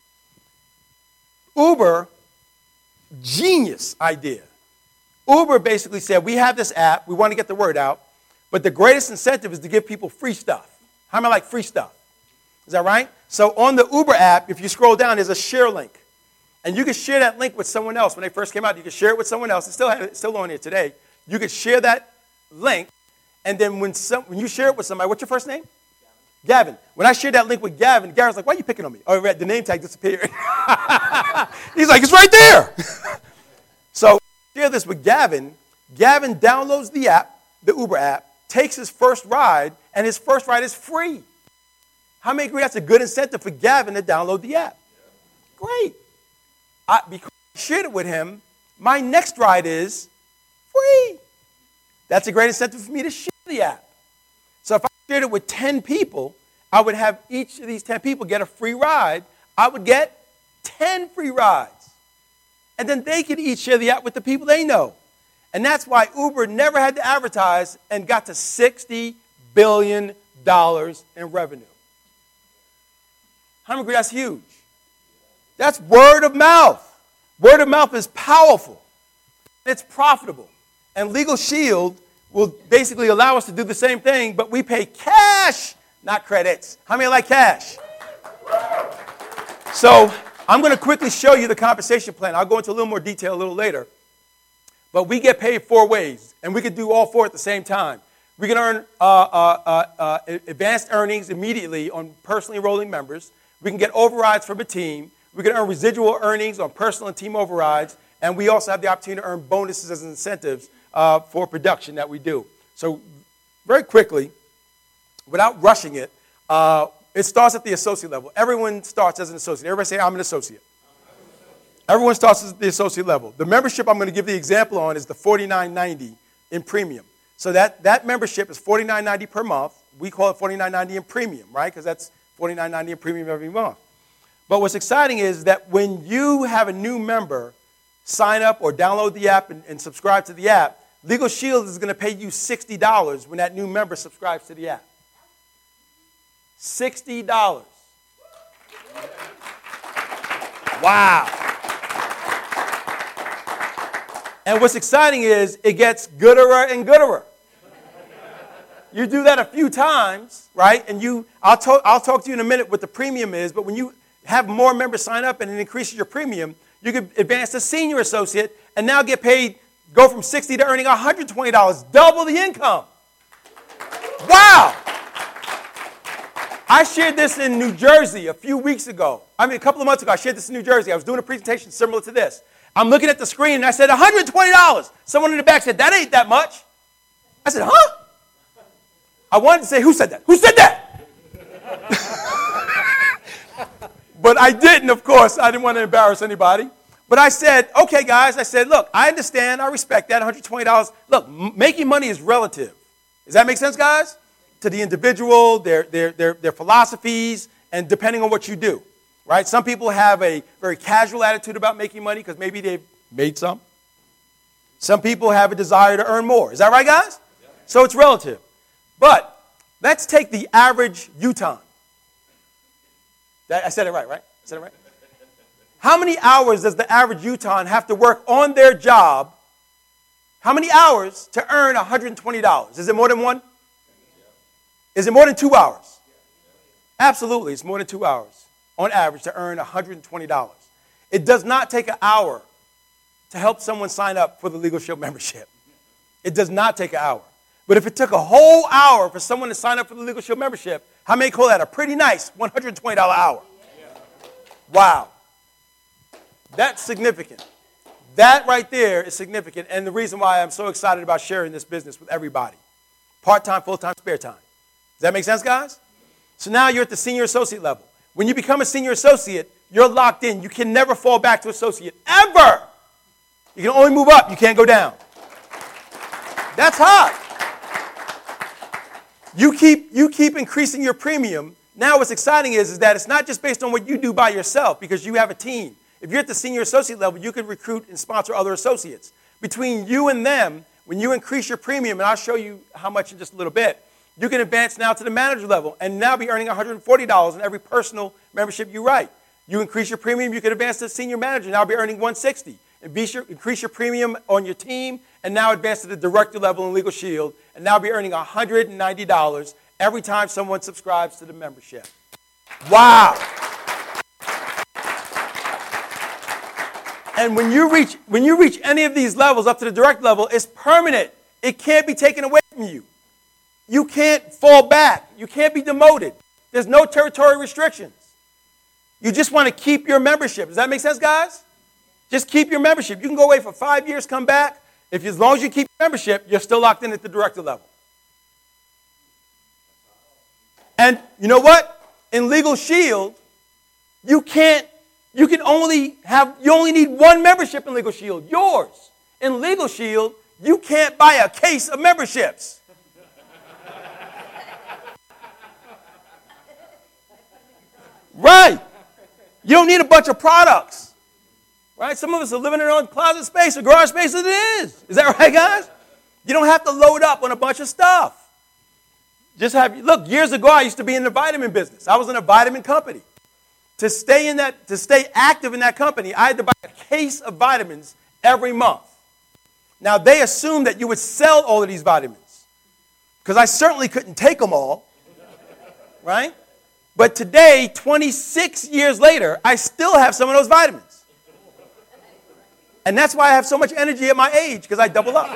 [SPEAKER 2] Uber, genius idea. Uber basically said, we have this app, we want to get the word out, but the greatest incentive is to give people free stuff. How many like free stuff? Is that right? So on the Uber app, if you scroll down, there's a share link. And you can share that link with someone else. When they first came out, you could share it with someone else. It's still, it's still on here today. You could share that link, and then when, some, when you share it with somebody, what's your first name? Gavin. Gavin. When I shared that link with Gavin, Gavin's like, why are you picking on me? Oh, the name tag disappeared. He's like, it's right there. So share this with Gavin. Gavin downloads the app, the Uber app, takes his first ride, and his first ride is free. How many agree that's a good incentive for Gavin to download the app? Great. I, because I shared it with him, my next ride is free. That's a great incentive for me to share the app. So if I shared it with ten people, I would have each of these ten people get a free ride. I would get ten free rides. And then they could each share the app with the people they know. And that's why Uber never had to advertise and got to sixty billion dollars in revenue. How many agree that's huge? That's word of mouth. Word of mouth is powerful. It's profitable. And Legal Shield will basically allow us to do the same thing, but we pay cash, not credits. How many like cash? So I'm going to quickly show you the compensation plan. I'll go into a little more detail a little later. But we get paid four ways, and we can do all four at the same time. We can earn uh, uh, uh, uh, advanced earnings immediately on personally enrolling members. We can get overrides from a team. We can earn residual earnings on personal and team overrides. And we also have the opportunity to earn bonuses as incentives uh, for production that we do. So very quickly, without rushing it, uh, it starts at the associate level. Everyone starts as an associate. Everybody say, I'm an associate. Everyone starts at the associate level. The membership I'm going to give the example on is the forty-nine ninety in premium. So that, that membership is forty-nine ninety per month. We call it forty-nine ninety in premium, right? Because that's forty-nine ninety in premium every month. But what's exciting is that when you have a new member sign up or download the app and, and subscribe to the app, Legal Shield is going to pay you sixty dollars when that new member subscribes to the app. sixty dollars. Wow. And what's exciting is it gets gooder and gooder. You do that a few times, right? And you, I'll talk, I'll talk to you in a minute what the premium is, but when you have more members sign up and it increases your premium, you can advance to senior associate and now get paid, go from sixty to earning one hundred twenty dollars, double the income. Wow. I shared this in New Jersey a few weeks ago. I mean, a couple of months ago, I shared this in New Jersey. I was doing a presentation similar to this. I'm looking at the screen, and I said, one hundred twenty dollars. Someone in the back said, that ain't that much. I said, huh? I wanted to say, who said that? Who said that? But I didn't, of course. I didn't want to embarrass anybody. But I said, okay, guys. I said, look, I understand. I respect that, one hundred twenty dollars. Look, m- making money is relative. Does that make sense, guys? To the individual, their, their, their, their philosophies, and depending on what you do, right? Some people have a very casual attitude about making money because maybe they've made some. Some people have a desire to earn more. Is that right, guys? Yep. So it's relative. But let's take the average Utahn. That, I said it right, right? I said it right? How many hours does the average Utahn have to work on their job? How many hours to earn one hundred twenty dollars? Is it more than one? Is it more than two hours? Absolutely, it's more than two hours on average to earn one hundred twenty dollars. It does not take an hour to help someone sign up for the Legal Shield membership. It does not take an hour. But if it took a whole hour for someone to sign up for the Legal Shield membership, how many call that a pretty nice one hundred twenty dollars hour? Wow. That's significant. That right there is significant, and the reason why I'm so excited about sharing this business with everybody. Part-time, full-time, spare time. Does that make sense, guys? So now you're at the senior associate level. When you become a senior associate, you're locked in. You can never fall back to associate, ever. You can only move up. You can't go down. That's hot. You keep, you keep increasing your premium. Now what's exciting is, is that it's not just based on what you do by yourself because you have a team. If you're at the senior associate level, you can recruit and sponsor other associates. Between you and them, when you increase your premium, and I'll show you how much in just a little bit, you can advance now to the manager level and now be earning one hundred forty dollars in every personal membership you write. You increase your premium, you can advance to senior manager, now be earning one hundred sixty dollars. And be sure, increase your premium on your team and now advance to the director level in Legal Shield and now be earning one hundred ninety dollars every time someone subscribes to the membership. Wow. And when you reach when you reach any of these levels up to the direct level, it's permanent. It can't be taken away from you. You can't fall back. You can't be demoted. There's no territory restrictions. You just want to keep your membership. Does that make sense, guys? Just keep your membership. You can go away for five years, come back. If as long as you keep your membership, you're still locked in at the director level. And you know what? In Legal Shield, you can't You can only have, you only need one membership in Legal Shield, yours. In Legal Shield, you can't buy a case of memberships. Right. You don't need a bunch of products. Right? Some of us are living in our own closet space or garage space as it is. Is that right, guys? You don't have to load up on a bunch of stuff. Just have, look, years ago, I used to be in the vitamin business. I was in a vitamin company. To stay in that, to stay active in that company, I had to buy a case of vitamins every month. Now, they assumed that you would sell all of these vitamins because I certainly couldn't take them all, right? But today, twenty-six years later, I still have some of those vitamins. And that's why I have so much energy at my age, because I double up.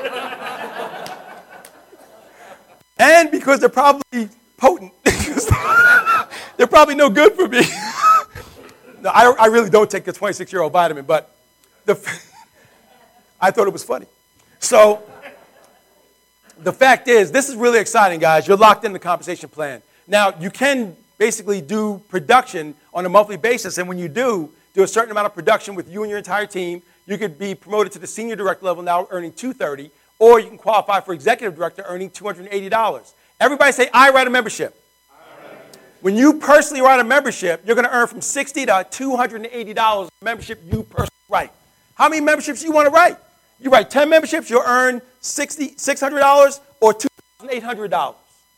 [SPEAKER 2] And because they're probably potent. They're probably no good for me. No, I, I really don't take the twenty-six-year-old vitamin, but the, I thought it was funny. So the fact is, this is really exciting, guys. You're locked in the compensation plan. Now, you can basically do production on a monthly basis, and when you do, do a certain amount of production with you and your entire team, you could be promoted to the senior director level, now earning two hundred thirty dollars, or you can qualify for executive director, earning two hundred eighty dollars. Everybody say, I write a membership. When you personally write a membership, you're going to earn from sixty dollars to two hundred eighty dollars membership you personally write. How many memberships do you want to write? You write ten memberships, you'll earn six hundred dollars or two thousand eight hundred dollars.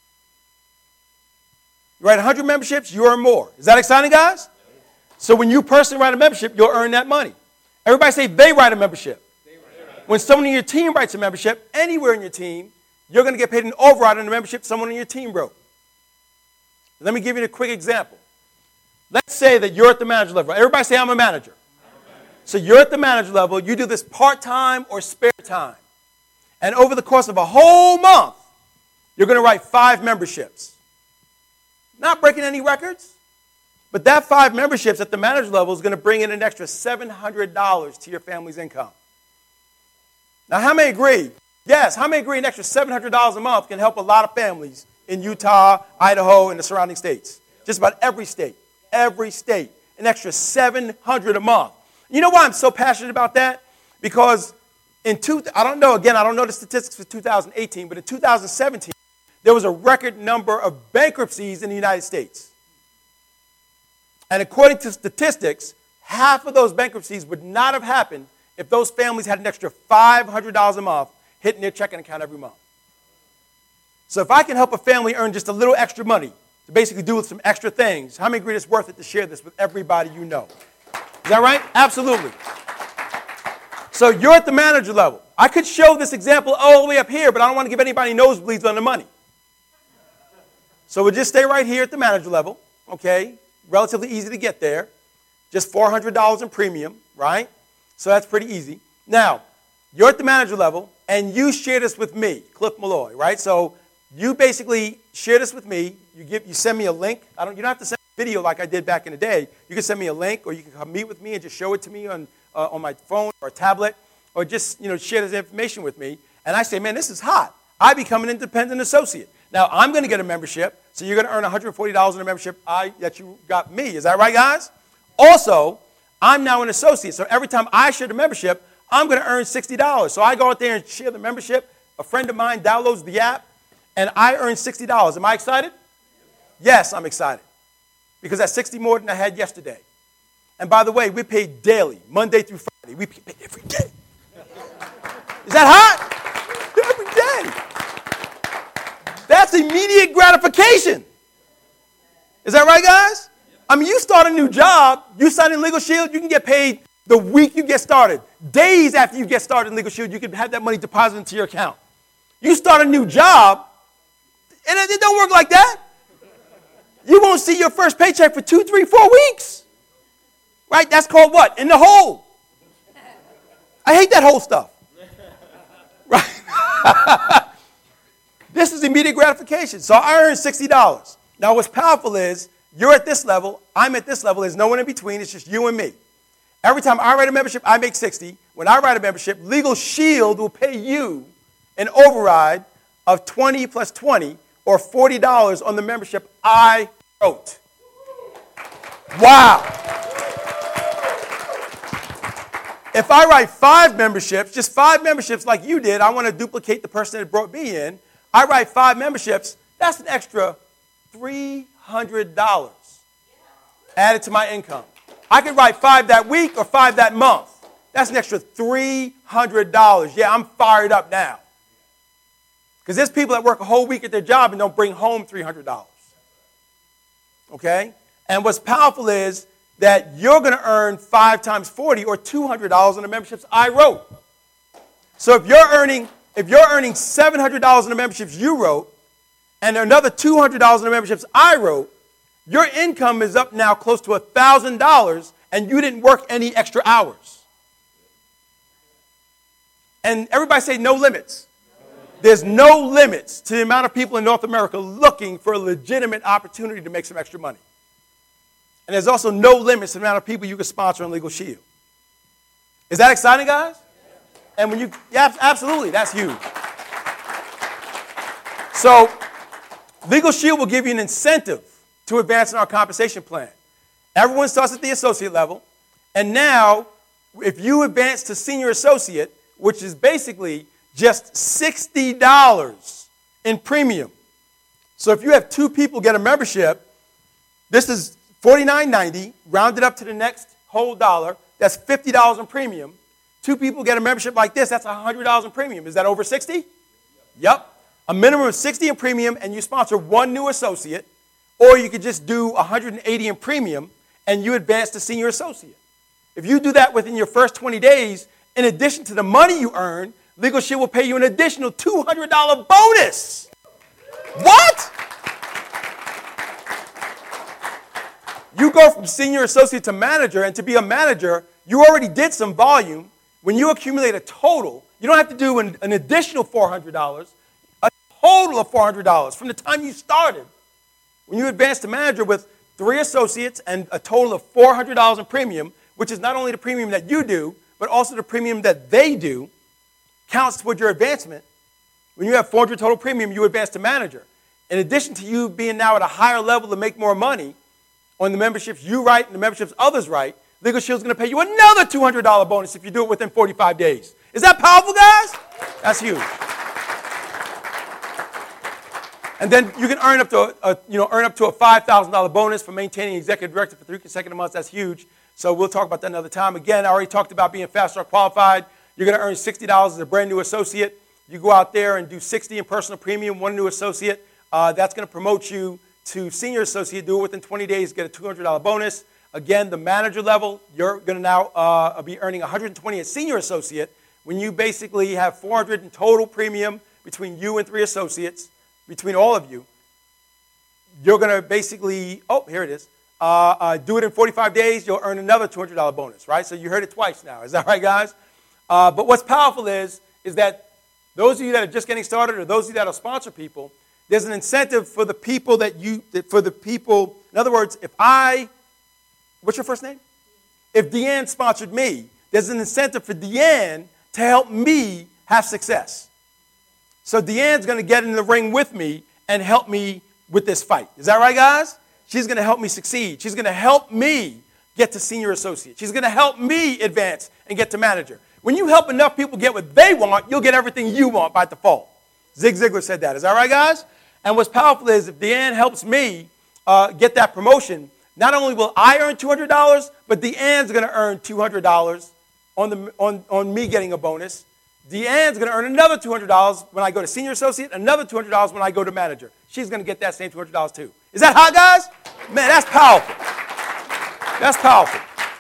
[SPEAKER 2] You write one hundred memberships, you earn more. Is that exciting, guys? So when you personally write a membership, you'll earn that money. Everybody say they write a membership. When someone in your team writes a membership, anywhere in your team, you're going to get paid an override on the membership someone in your team wrote. Let me give you a quick example. Let's say that you're at the manager level. Everybody say, I'm a manager. So you're at the manager level. You do this part-time or spare time. And over the course of a whole month, you're going to write five memberships. Not breaking any records. But that five memberships at the manager level is going to bring in an extra seven hundred dollars to your family's income. Now, how many agree? Yes, how many agree an extra seven hundred dollars a month can help a lot of families in Utah, Idaho, and the surrounding states? Just about every state. Every state. An extra seven hundred dollars a month. You know why I'm so passionate about that? Because in two, I don't know, again, I don't know the statistics for two thousand eighteen, but in two thousand seventeen, there was a record number of bankruptcies in the United States. And according to statistics, half of those bankruptcies would not have happened if those families had an extra five hundred dollars a month hitting their checking account every month. So if I can help a family earn just a little extra money to basically do some extra things, how many agree it's worth it to share this with everybody you know? Is that right? Absolutely. So you're at the manager level. I could show this example all the way up here, but I don't want to give anybody nosebleeds on the money. So we'll just stay right here at the manager level, okay? Relatively easy to get there. Just four hundred dollars in premium, right? So that's pretty easy. Now, you're at the manager level, and you share this with me, Cliff Malloy, right? So you basically share this with me. You give, you send me a link. I don't, you don't have to send a video like I did back in the day. You can send me a link, or you can come meet with me and just show it to me on, uh, on my phone or tablet, or just you know share this information with me. And I say, man, this is hot. I become an independent associate. Now, I'm going to get a membership, so you're going to earn one hundred forty dollars in a membership I, that you got me. Is that right, guys? Also, I'm now an associate, so every time I share the membership, I'm going to earn sixty dollars. So I go out there and share the membership. A friend of mine downloads the app, and I earn sixty dollars. Am I excited? Yes, I'm excited, because that's sixty more than I had yesterday. And by the way, we pay daily, Monday through Friday. We pay every day. Is that hot? Every day. That's immediate gratification. Is that right, guys? I mean, you start a new job, you sign in Legal Shield, you can get paid the week you get started. Days after you get started in Legal Shield, you can have that money deposited into your account. You start a new job, and it don't work like that. You won't see your first paycheck for two, three, four weeks. Right? That's called what? In the hole. I hate that whole stuff. Right? This is immediate gratification. So I earn sixty dollars. Now what's powerful is you're at this level, I'm at this level, there's no one in between, it's just you and me. Every time I write a membership, I make sixty. When I write a membership, Legal Shield will pay you an override of twenty plus twenty, or forty dollars on the membership I wrote. Wow. If I write five memberships, just five memberships like you did, I want to duplicate the person that brought me in. I write five memberships, that's an extra three hundred dollars added to my income. I could write five that week or five that month. That's an extra three hundred dollars. Yeah, I'm fired up now. Because there's people that work a whole week at their job and don't bring home three hundred dollars. Okay? And what's powerful is that you're going to earn five times forty, or two hundred dollars on the memberships I wrote. So if you're earning If you're earning seven hundred dollars in the memberships you wrote, and another two hundred dollars in the memberships I wrote, your income is up now close to one thousand dollars, and you didn't work any extra hours. And everybody say no limits. There's no limits to the amount of people in North America looking for a legitimate opportunity to make some extra money. And there's also no limits to the amount of people you can sponsor on Legal Shield. Is that exciting, guys? And when you, yeah, absolutely, that's huge. So, Legal Shield will give you an incentive to advance in our compensation plan. Everyone starts at the associate level, and now, if you advance to senior associate, which is basically just sixty dollars in premium. So if you have two people get a membership, this is forty-nine ninety, rounded up to the next whole dollar, that's fifty dollars in premium. Two people get a membership like this, that's one hundred dollars in premium. Is that over sixty? Yep. A minimum of sixty in premium, and you sponsor one new associate, or you could just do one hundred eighty in premium, and you advance to senior associate. If you do that within your first twenty days, in addition to the money you earn, Legal Shield will pay you an additional two hundred dollars bonus. What? You go from senior associate to manager, and to be a manager, you already did some volume. When you accumulate a total, you don't have to do an, an additional four hundred dollars, a total of four hundred dollars from the time you started. When you advance to manager with three associates and a total of four hundred dollars in premium, which is not only the premium that you do, but also the premium that they do, counts toward your advancement. When you have four hundred total premium, you advance to manager. In addition to you being now at a higher level to make more money on the memberships you write and the memberships others write, Legal Shield's going to pay you another two hundred dollars bonus if you do it within forty-five days. Is that powerful, guys? That's huge. And then you can earn up to a, a you know earn up to a five thousand dollars bonus for maintaining executive director for three consecutive months. That's huge. So we'll talk about that another time. Again, I already talked about being fast start qualified. You're going to earn sixty dollars as a brand new associate. You go out there and do sixty in personal premium, one new associate. Uh, that's going to promote you to senior associate. Do it within twenty days, get a two hundred dollars bonus. Again, the manager level, you're going to now uh, be earning one hundred twenty as senior associate when you basically have four hundred in total premium between you and three associates, between all of you. You're going to basically, oh, here it is. Uh, uh, do it in forty-five days, you'll earn another two hundred dollars bonus, right? So you heard it twice now. Is that right, guys? Uh, but what's powerful is, is that those of you that are just getting started or those of you that will sponsor people, there's an incentive for the people that you, for the people, in other words, if I, what's your first name? If Deanne sponsored me, there's an incentive for Deanne to help me have success. So Deanne's going to get in the ring with me and help me with this fight. Is that right, guys? She's going to help me succeed. She's going to help me get to senior associate. She's going to help me advance and get to manager. When you help enough people get what they want, you'll get everything you want by default. Zig Ziglar said that. Is that right, guys? And what's powerful is if Deanne helps me uh, get that promotion, not only will I earn two hundred dollars, but Deanne's going to earn two hundred dollars on, the, on, on me getting a bonus. Deanne's going to earn another two hundred dollars when I go to senior associate, another two hundred dollars when I go to manager. She's going to get that same two hundred dollars too. Is that hot, guys? Man, that's powerful. That's powerful.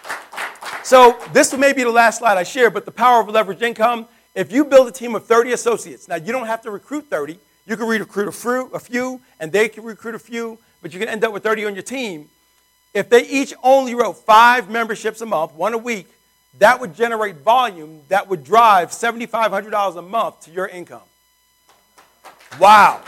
[SPEAKER 2] So this may be the last slide I share, but the power of leverage income, if you build a team of thirty associates, now you don't have to recruit thirty. You can recruit a few, a few, and they can recruit a few, but you can end up with thirty on your team. If they each only wrote five memberships a month, one a week, that would generate volume that would drive seven thousand five hundred dollars a month to your income. Wow.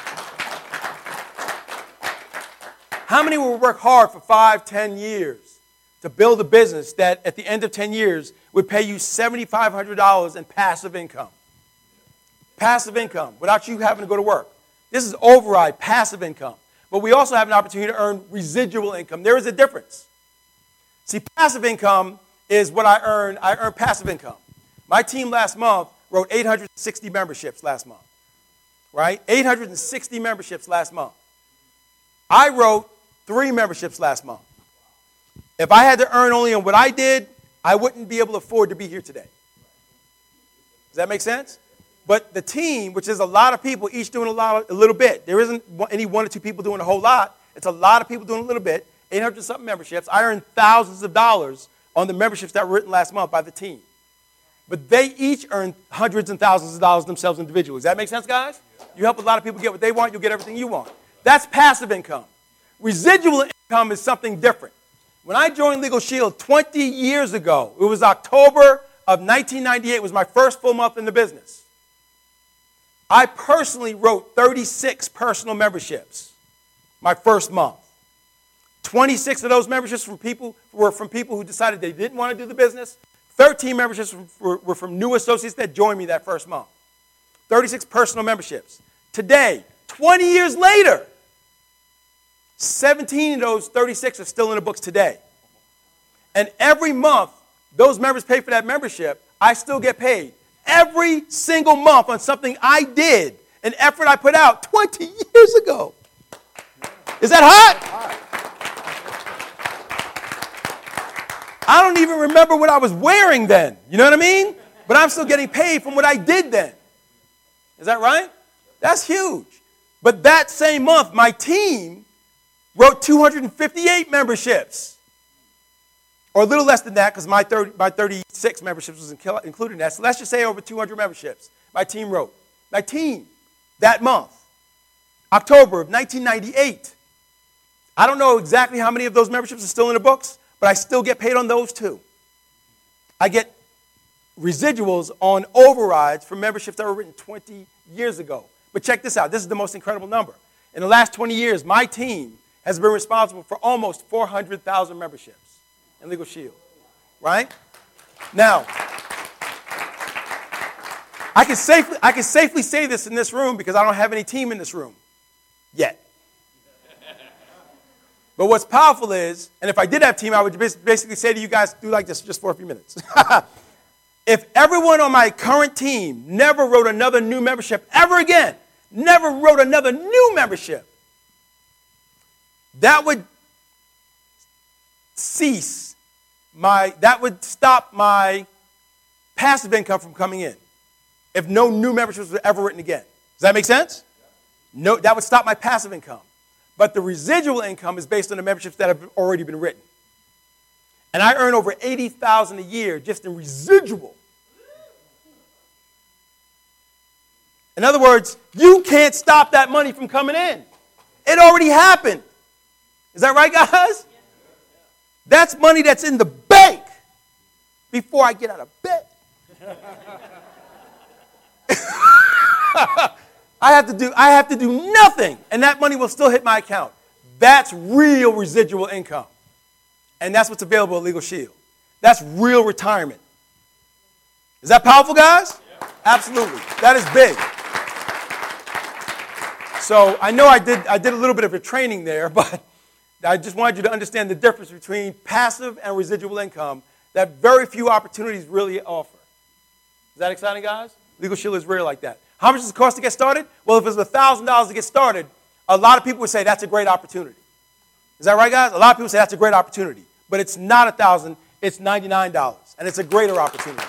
[SPEAKER 2] How many will work hard for five, ten years to build a business that at the end of ten years would pay you seven thousand five hundred dollars in passive income? Passive income, without you having to go to work. This is override, passive income. But we also have an opportunity to earn residual income. There is a difference. See, passive income is what I earn. I earn passive income. My team last month wrote eight hundred sixty memberships last month, right? eight hundred sixty memberships last month. I wrote three memberships last month. If I had to earn only on what I did, I wouldn't be able to afford to be here today. Does that make sense? But the team, which is a lot of people, each doing a, lot, a little bit. There isn't any one or two people doing a whole lot. It's a lot of people doing a little bit. eight hundred something memberships. I earned thousands of dollars on the memberships that were written last month by the team. But they each earn hundreds and thousands of dollars themselves individually. Does that make sense, guys? You help a lot of people get what they want, you'll get everything you want. That's passive income. Residual income is something different. When I joined Legal Shield twenty years ago, it was October of nineteen ninety-eight. It was my first full month in the business. I personally wrote thirty-six personal memberships my first month. twenty-six of those memberships from people, were from people who decided they didn't want to do the business. thirteen memberships were, were from new associates that joined me that first month. thirty-six personal memberships. Today, twenty years later, seventeen of those thirty-six are still in the books today. And every month, those members pay for that membership, I still get paid. Every single month on something I did, an effort I put out twenty years ago. Is that hot? I don't even remember what I was wearing then. You know what I mean? But I'm still getting paid from what I did then. Is that right? That's huge. But that same month, my team wrote two hundred fifty-eight memberships. Or a little less than that, because my, my thirty-six memberships was included in that. So let's just say over two hundred memberships my team wrote. My team, that month, October of nineteen ninety-eight. I don't know exactly how many of those memberships are still in the books, but I still get paid on those too. I get residuals on overrides for memberships that were written twenty years ago. But check this out. This is the most incredible number. In the last twenty years, my team has been responsible for almost four hundred thousand memberships in Legal Shield, right? Now, I can safely, I can safely say this in this room because I don't have any team in this room yet. But what's powerful is, and if I did have a team, I would basically say to you guys, do like this just for a few minutes. If everyone on my current team never wrote another new membership ever again, never wrote another new membership, that would cease my, that would stop my passive income from coming in. If no new memberships were ever written again. Does that make sense? No, that would stop my passive income. But the residual income is based on the memberships that have already been written. And I earn over eighty thousand dollars a year just in residual. In other words, you can't stop that money from coming in. It already happened. Is that right, guys? That's money that's in the bank before I get out of bed. I have to do I have to do nothing, and that money will still hit my account. That's real residual income. And that's what's available at Legal Shield. That's real retirement. Is that powerful, guys? Yeah. Absolutely. That is big. So I know I did I did a little bit of a training there, but I just wanted you to understand the difference between passive and residual income that very few opportunities really offer. Is that exciting, guys? Legal Shield is rare like that. How much does it cost to get started? Well, if it was one thousand dollars to get started, a lot of people would say that's a great opportunity. Is that right, guys? A lot of people say that's a great opportunity. But it's not one thousand dollars, it's ninety-nine dollars, and it's a greater opportunity.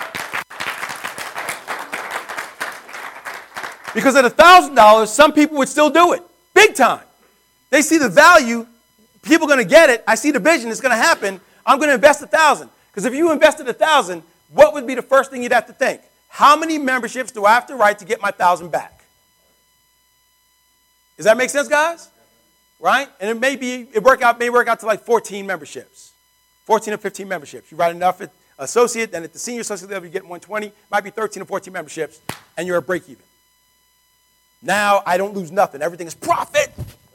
[SPEAKER 2] Because at one thousand dollars, some people would still do it, big time. They see the value, people are going to get it, I see the vision, it's going to happen, I'm going to invest one thousand dollars. Because if you invested one thousand dollars, what would be the first thing you'd have to think? How many memberships do I have to write to get my one thousand dollars back? Does that make sense, guys? Right? And it may be, it work out, may work out to like fourteen memberships. fourteen or fifteen memberships. You write enough at associate, then at the senior associate level, you get one twenty. Might be thirteen or fourteen memberships, and you're at break even. Now, I don't lose nothing. Everything is profit.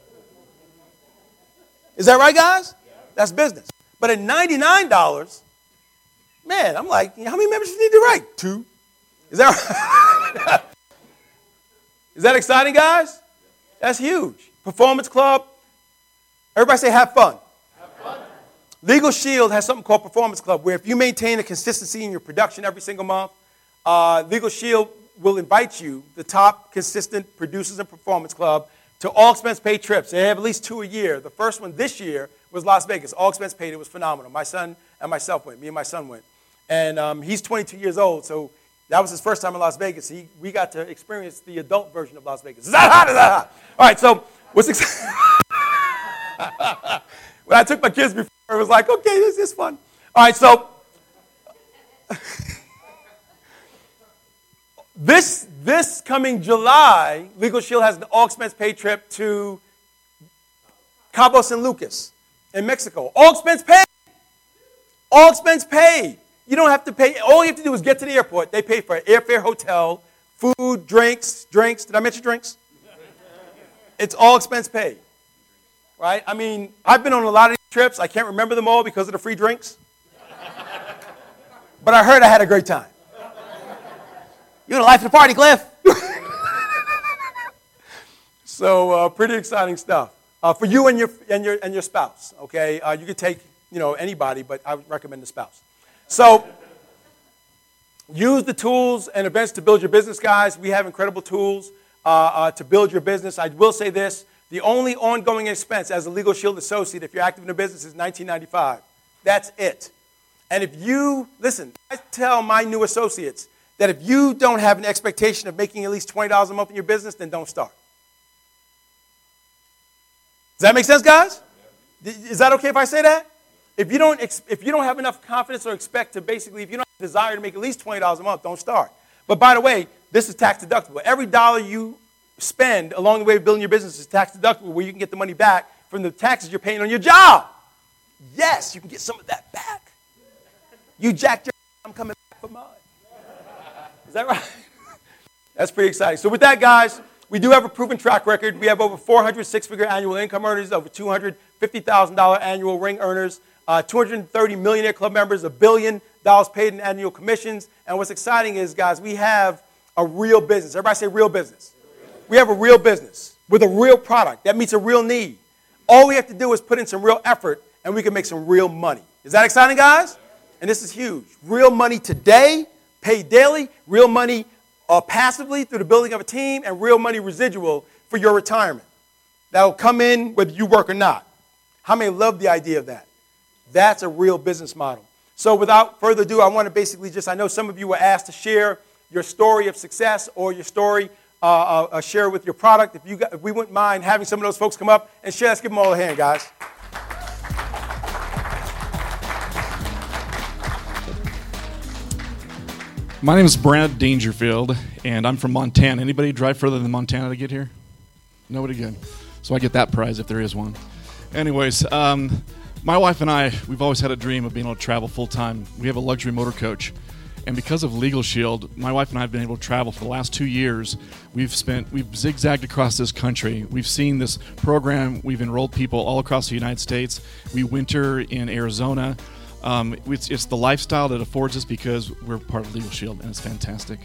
[SPEAKER 2] Is that right, guys? That's business. But at ninety-nine dollars, man, I'm like, how many memberships do you need to write? Two. Is that right? Is that exciting, guys? That's huge. Performance Club. Everybody say have fun. Have fun. Legal Shield has something called Performance Club, where if you maintain a consistency in your production every single month, uh, Legal Shield will invite you, the top consistent producers in Performance Club, to all expense paid trips. They have at least two a year. The first one this year was Las Vegas. All expense paid. It was phenomenal. My son and myself went. Me and my son went. And um, he's twenty-two years old, so that was his first time in Las Vegas. He, we got to experience the adult version of Las Vegas. Is that hot? Is that hot? All right, so what's exciting? When I took my kids before, it was like, okay, this is fun. All right, so this, this coming July, Legal Shield has an all-expense paid trip to Cabo San Lucas in Mexico. All expense paid. All expense paid. You don't have to pay. All you have to do is get to the airport. They pay for airfare, hotel, food, drinks, drinks. Did I mention drinks? It's all expense paid. Right? I mean, I've been on a lot of these trips. I can't remember them all because of the free drinks. But I heard I had a great time. You're the life of the party, Cliff. So uh, pretty exciting stuff. Uh, for you and your, and your, and your spouse, okay? Uh, you could take, you know, anybody, but I would recommend the spouse. So use the tools and events to build your business, guys. We have incredible tools uh, uh, to build your business. I will say this. The only ongoing expense as a Legal Shield associate, if you're active in a business, is nineteen ninety-five dollars. That's it. And if you, listen, I tell my new associates that if you don't have an expectation of making at least twenty dollars a month in your business, then don't start. Does that make sense, guys? Is that okay if I say that? If you don't, if you don't have enough confidence or expect to basically, if you don't have a desire to make at least twenty dollars a month, don't start. But by the way, this is tax deductible. Every dollar you spend along the way of building your business is tax deductible, where you can get the money back from the taxes you're paying on your job. Yes, you can get some of that back. You jacked your, I'm coming back for mine. Is that right? That's pretty exciting. So with that, guys, We do have a proven track record. We have over four hundred six-figure annual income earners, over two hundred fifty thousand dollars annual ring earners, uh, two hundred thirty Millionaire Club members, a billion dollars paid in annual commissions. And what's exciting is, guys, we have a real business. Everybody say real business. We have a real business with a real product that meets a real need. All we have to do is put in some real effort, and we can make some real money. Is that exciting, guys? And this is huge. Real money today, paid daily, real money uh, passively through the building of a team, and real money residual for your retirement. That will come in whether you work or not. How many love the idea of that? That's a real business model. So without further ado, I want to basically just, I know some of you were asked to share your story of success or your story, uh, uh, uh, share with your product. If, you got, if we wouldn't mind having some of those folks come up and share, let's give them all a hand, guys.
[SPEAKER 3] My name is Brad Dangerfield, and I'm from Montana. Anybody drive further than Montana to get here? Nobody good. So I get that prize if there is one. Anyways, um, my wife and I, we've always had a dream of being able to travel full-time. We have a luxury motor coach. And because of Legal Shield, my wife and I have been able to travel for the last two years. We've spent, we've zigzagged across this country. We've seen this program. We've enrolled people all across the United States. We winter in Arizona. Um, it's, it's the lifestyle that affords us because we're part of Legal Shield, and it's fantastic.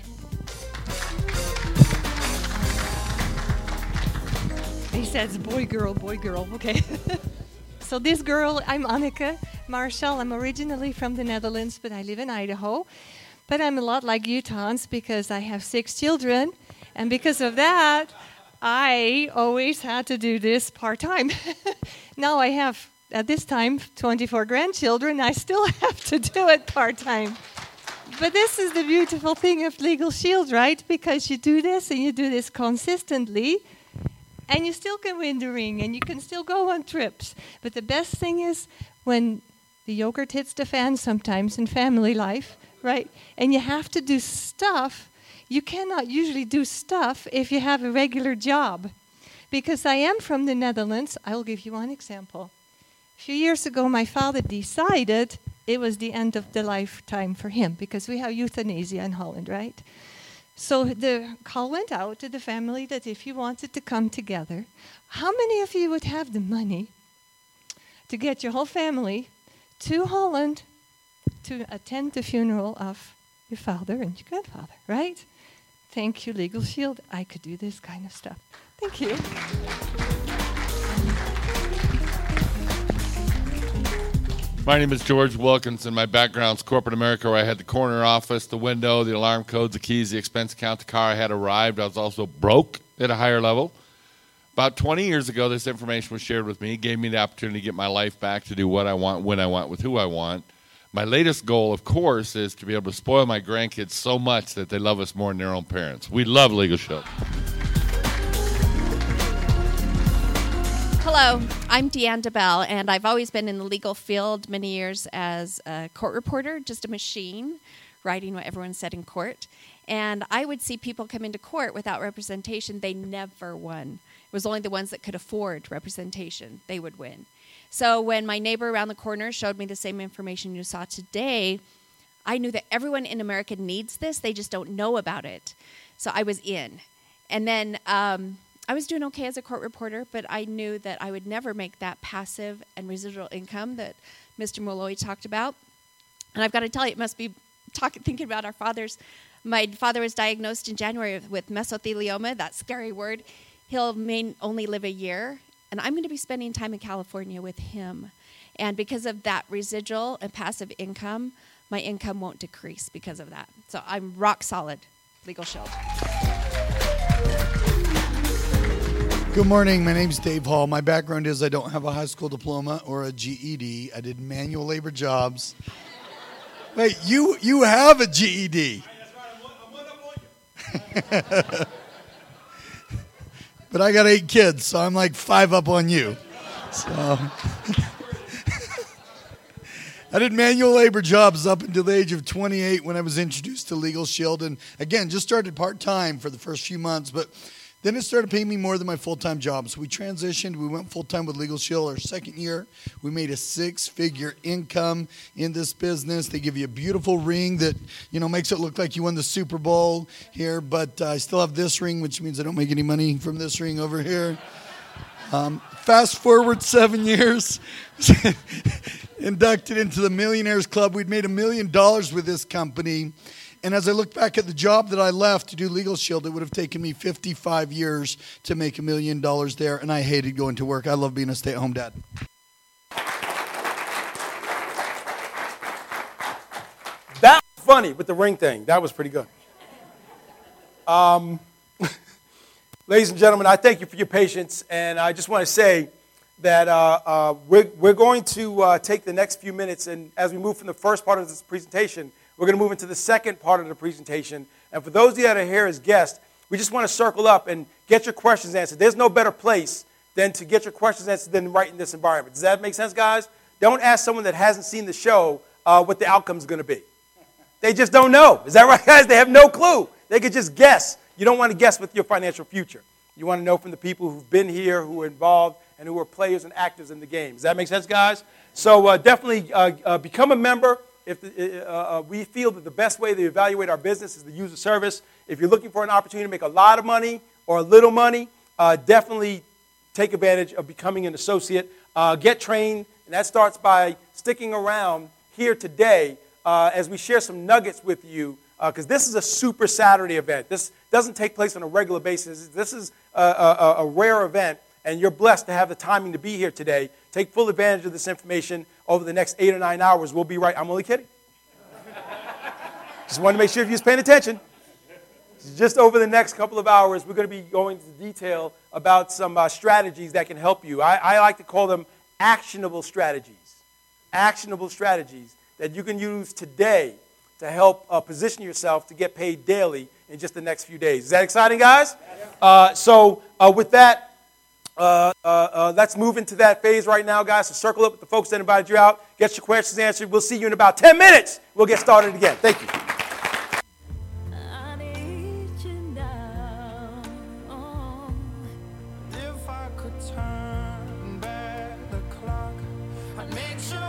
[SPEAKER 4] He says boy, girl, boy, girl. Okay. So this girl, I'm Anneke Marshall. I'm originally from the Netherlands, but I live in Idaho. But I'm a lot like you, Tons, because I have six children. And because of that, I always had to do this part-time. Now I have, at this time, twenty-four grandchildren. I still have to do it part-time. But this is the beautiful thing of Legal Shield, right? Because you do this and you do this consistently, and you still can win the ring, and you can still go on trips. But the best thing is when the yogurt hits the fan sometimes in family life, right? And you have to do stuff. You cannot usually do stuff if you have a regular job. Because I am from the Netherlands. I'll give you one example. A few years ago, my father decided it was the end of the lifetime for him, because we have euthanasia in Holland, right? So the call went out to the family that if you wanted to come together, how many of you would have the money to get your whole family to Holland to attend the funeral of your father and your grandfather, right? Thank you, Legal Shield. I could do this kind of stuff. Thank you.
[SPEAKER 5] My name is George Wilkinson. My background's corporate America, where I had the corner office, the window, the alarm codes, the keys, the expense account, the car I had arrived. I was also broke at a higher level. About twenty years ago, this information was shared with me. It gave me the opportunity to get my life back, to do what I want, when I want, with who I want. My latest goal, of course, is to be able to spoil my grandkids so much that they love us more than their own parents. We love Legal Shield.
[SPEAKER 6] Hello, I'm Deanne DeBell, and I've always been in the legal field many years as a court reporter, just a machine, writing what everyone said in court. And I would see people come into court without representation. They never won. It was only the ones that could afford representation. They would win. So when my neighbor around the corner showed me the same information you saw today, I knew that everyone in America needs this. They just don't know about it. So I was in. And then um, I was doing okay as a court reporter, but I knew that I would never make that passive and residual income that Mister Molloy talked about. And I've got to tell you, it must be talk, thinking about our fathers. My father was diagnosed in January with mesothelioma, that scary word. He'll may only live a year. And I'm going to be spending time in California with him. And because of that residual and passive income, my income won't decrease because of that. So I'm rock solid, Legal Shield.
[SPEAKER 7] Good morning. My name's Dave Hall. My background is I don't have a high school diploma or a G E D. I did manual labor jobs. Wait, you you have a G E D.
[SPEAKER 2] That's right. I'm one up on you.
[SPEAKER 7] But I got eight kids, so I'm like five up on you. So I did manual labor jobs up until the age of twenty-eight when I was introduced to Legal Shield. And again, just started part-time for the first few months. But Then it started paying me more than my full-time job. So we transitioned. We went full-time with Legal Shield our second year. We made a six-figure income in this business. They give you a beautiful ring that, you know, makes it look like you won the Super Bowl here. But uh, I still have this ring, which means I don't make any money from this ring over here. Um, fast forward seven years, inducted into the Millionaires Club. We'd made a million dollars with this company. And as I look back at the job that I left to do Legal Shield, it would have taken me fifty-five years to make a million dollars there, and I hated going to work. I love being a stay-at-home dad.
[SPEAKER 2] That was funny with the ring thing. That was pretty good. Um, ladies and gentlemen, I thank you for your patience, and I just want to say that uh, uh, we're, we're going to uh, take the next few minutes, and as we move from the first part of this presentation, we're going to move into the second part of the presentation. And for those of you that are here as guests, we just want to circle up and get your questions answered. There's no better place than to get your questions answered than right in this environment. Does that make sense, guys? Don't ask someone that hasn't seen the show uh, what the outcome is going to be. They just don't know. Is that right, guys? They have no clue. They could just guess. You don't want to guess with your financial future. You want to know from the people who've been here, who are involved, and who are players and actors in the game. Does that make sense, guys? So uh, definitely uh, uh, become a member. If the, uh, uh, we feel that the best way to evaluate our business is to use a service. If you're looking for an opportunity to make a lot of money or a little money, uh, definitely take advantage of becoming an associate. Uh, get trained, and that starts by sticking around here today uh, as we share some nuggets with you, because uh, this is a Super Saturday event. This doesn't take place on a regular basis. This is a, a, a rare event, and you're blessed to have the timing to be here today. Take full advantage of this information over the next eight or nine hours. We'll be right. I'm only kidding. Just wanted to make sure if you was paying attention. Just over the next couple of hours, we're going to be going into detail about some uh, strategies that can help you. I, I like to call them actionable strategies. Actionable strategies that you can use today to help uh, position yourself to get paid daily in just the next few days. Is that exciting, guys? Uh, so uh, with that, Uh, uh, uh, let's move into that phase right now, guys. So circle up with the folks that invited you out. Get your questions answered. We'll see you in about ten minutes. We'll get started again. Thank you.
[SPEAKER 8] I need you now. Oh, if I could turn back the clock, I'd make sure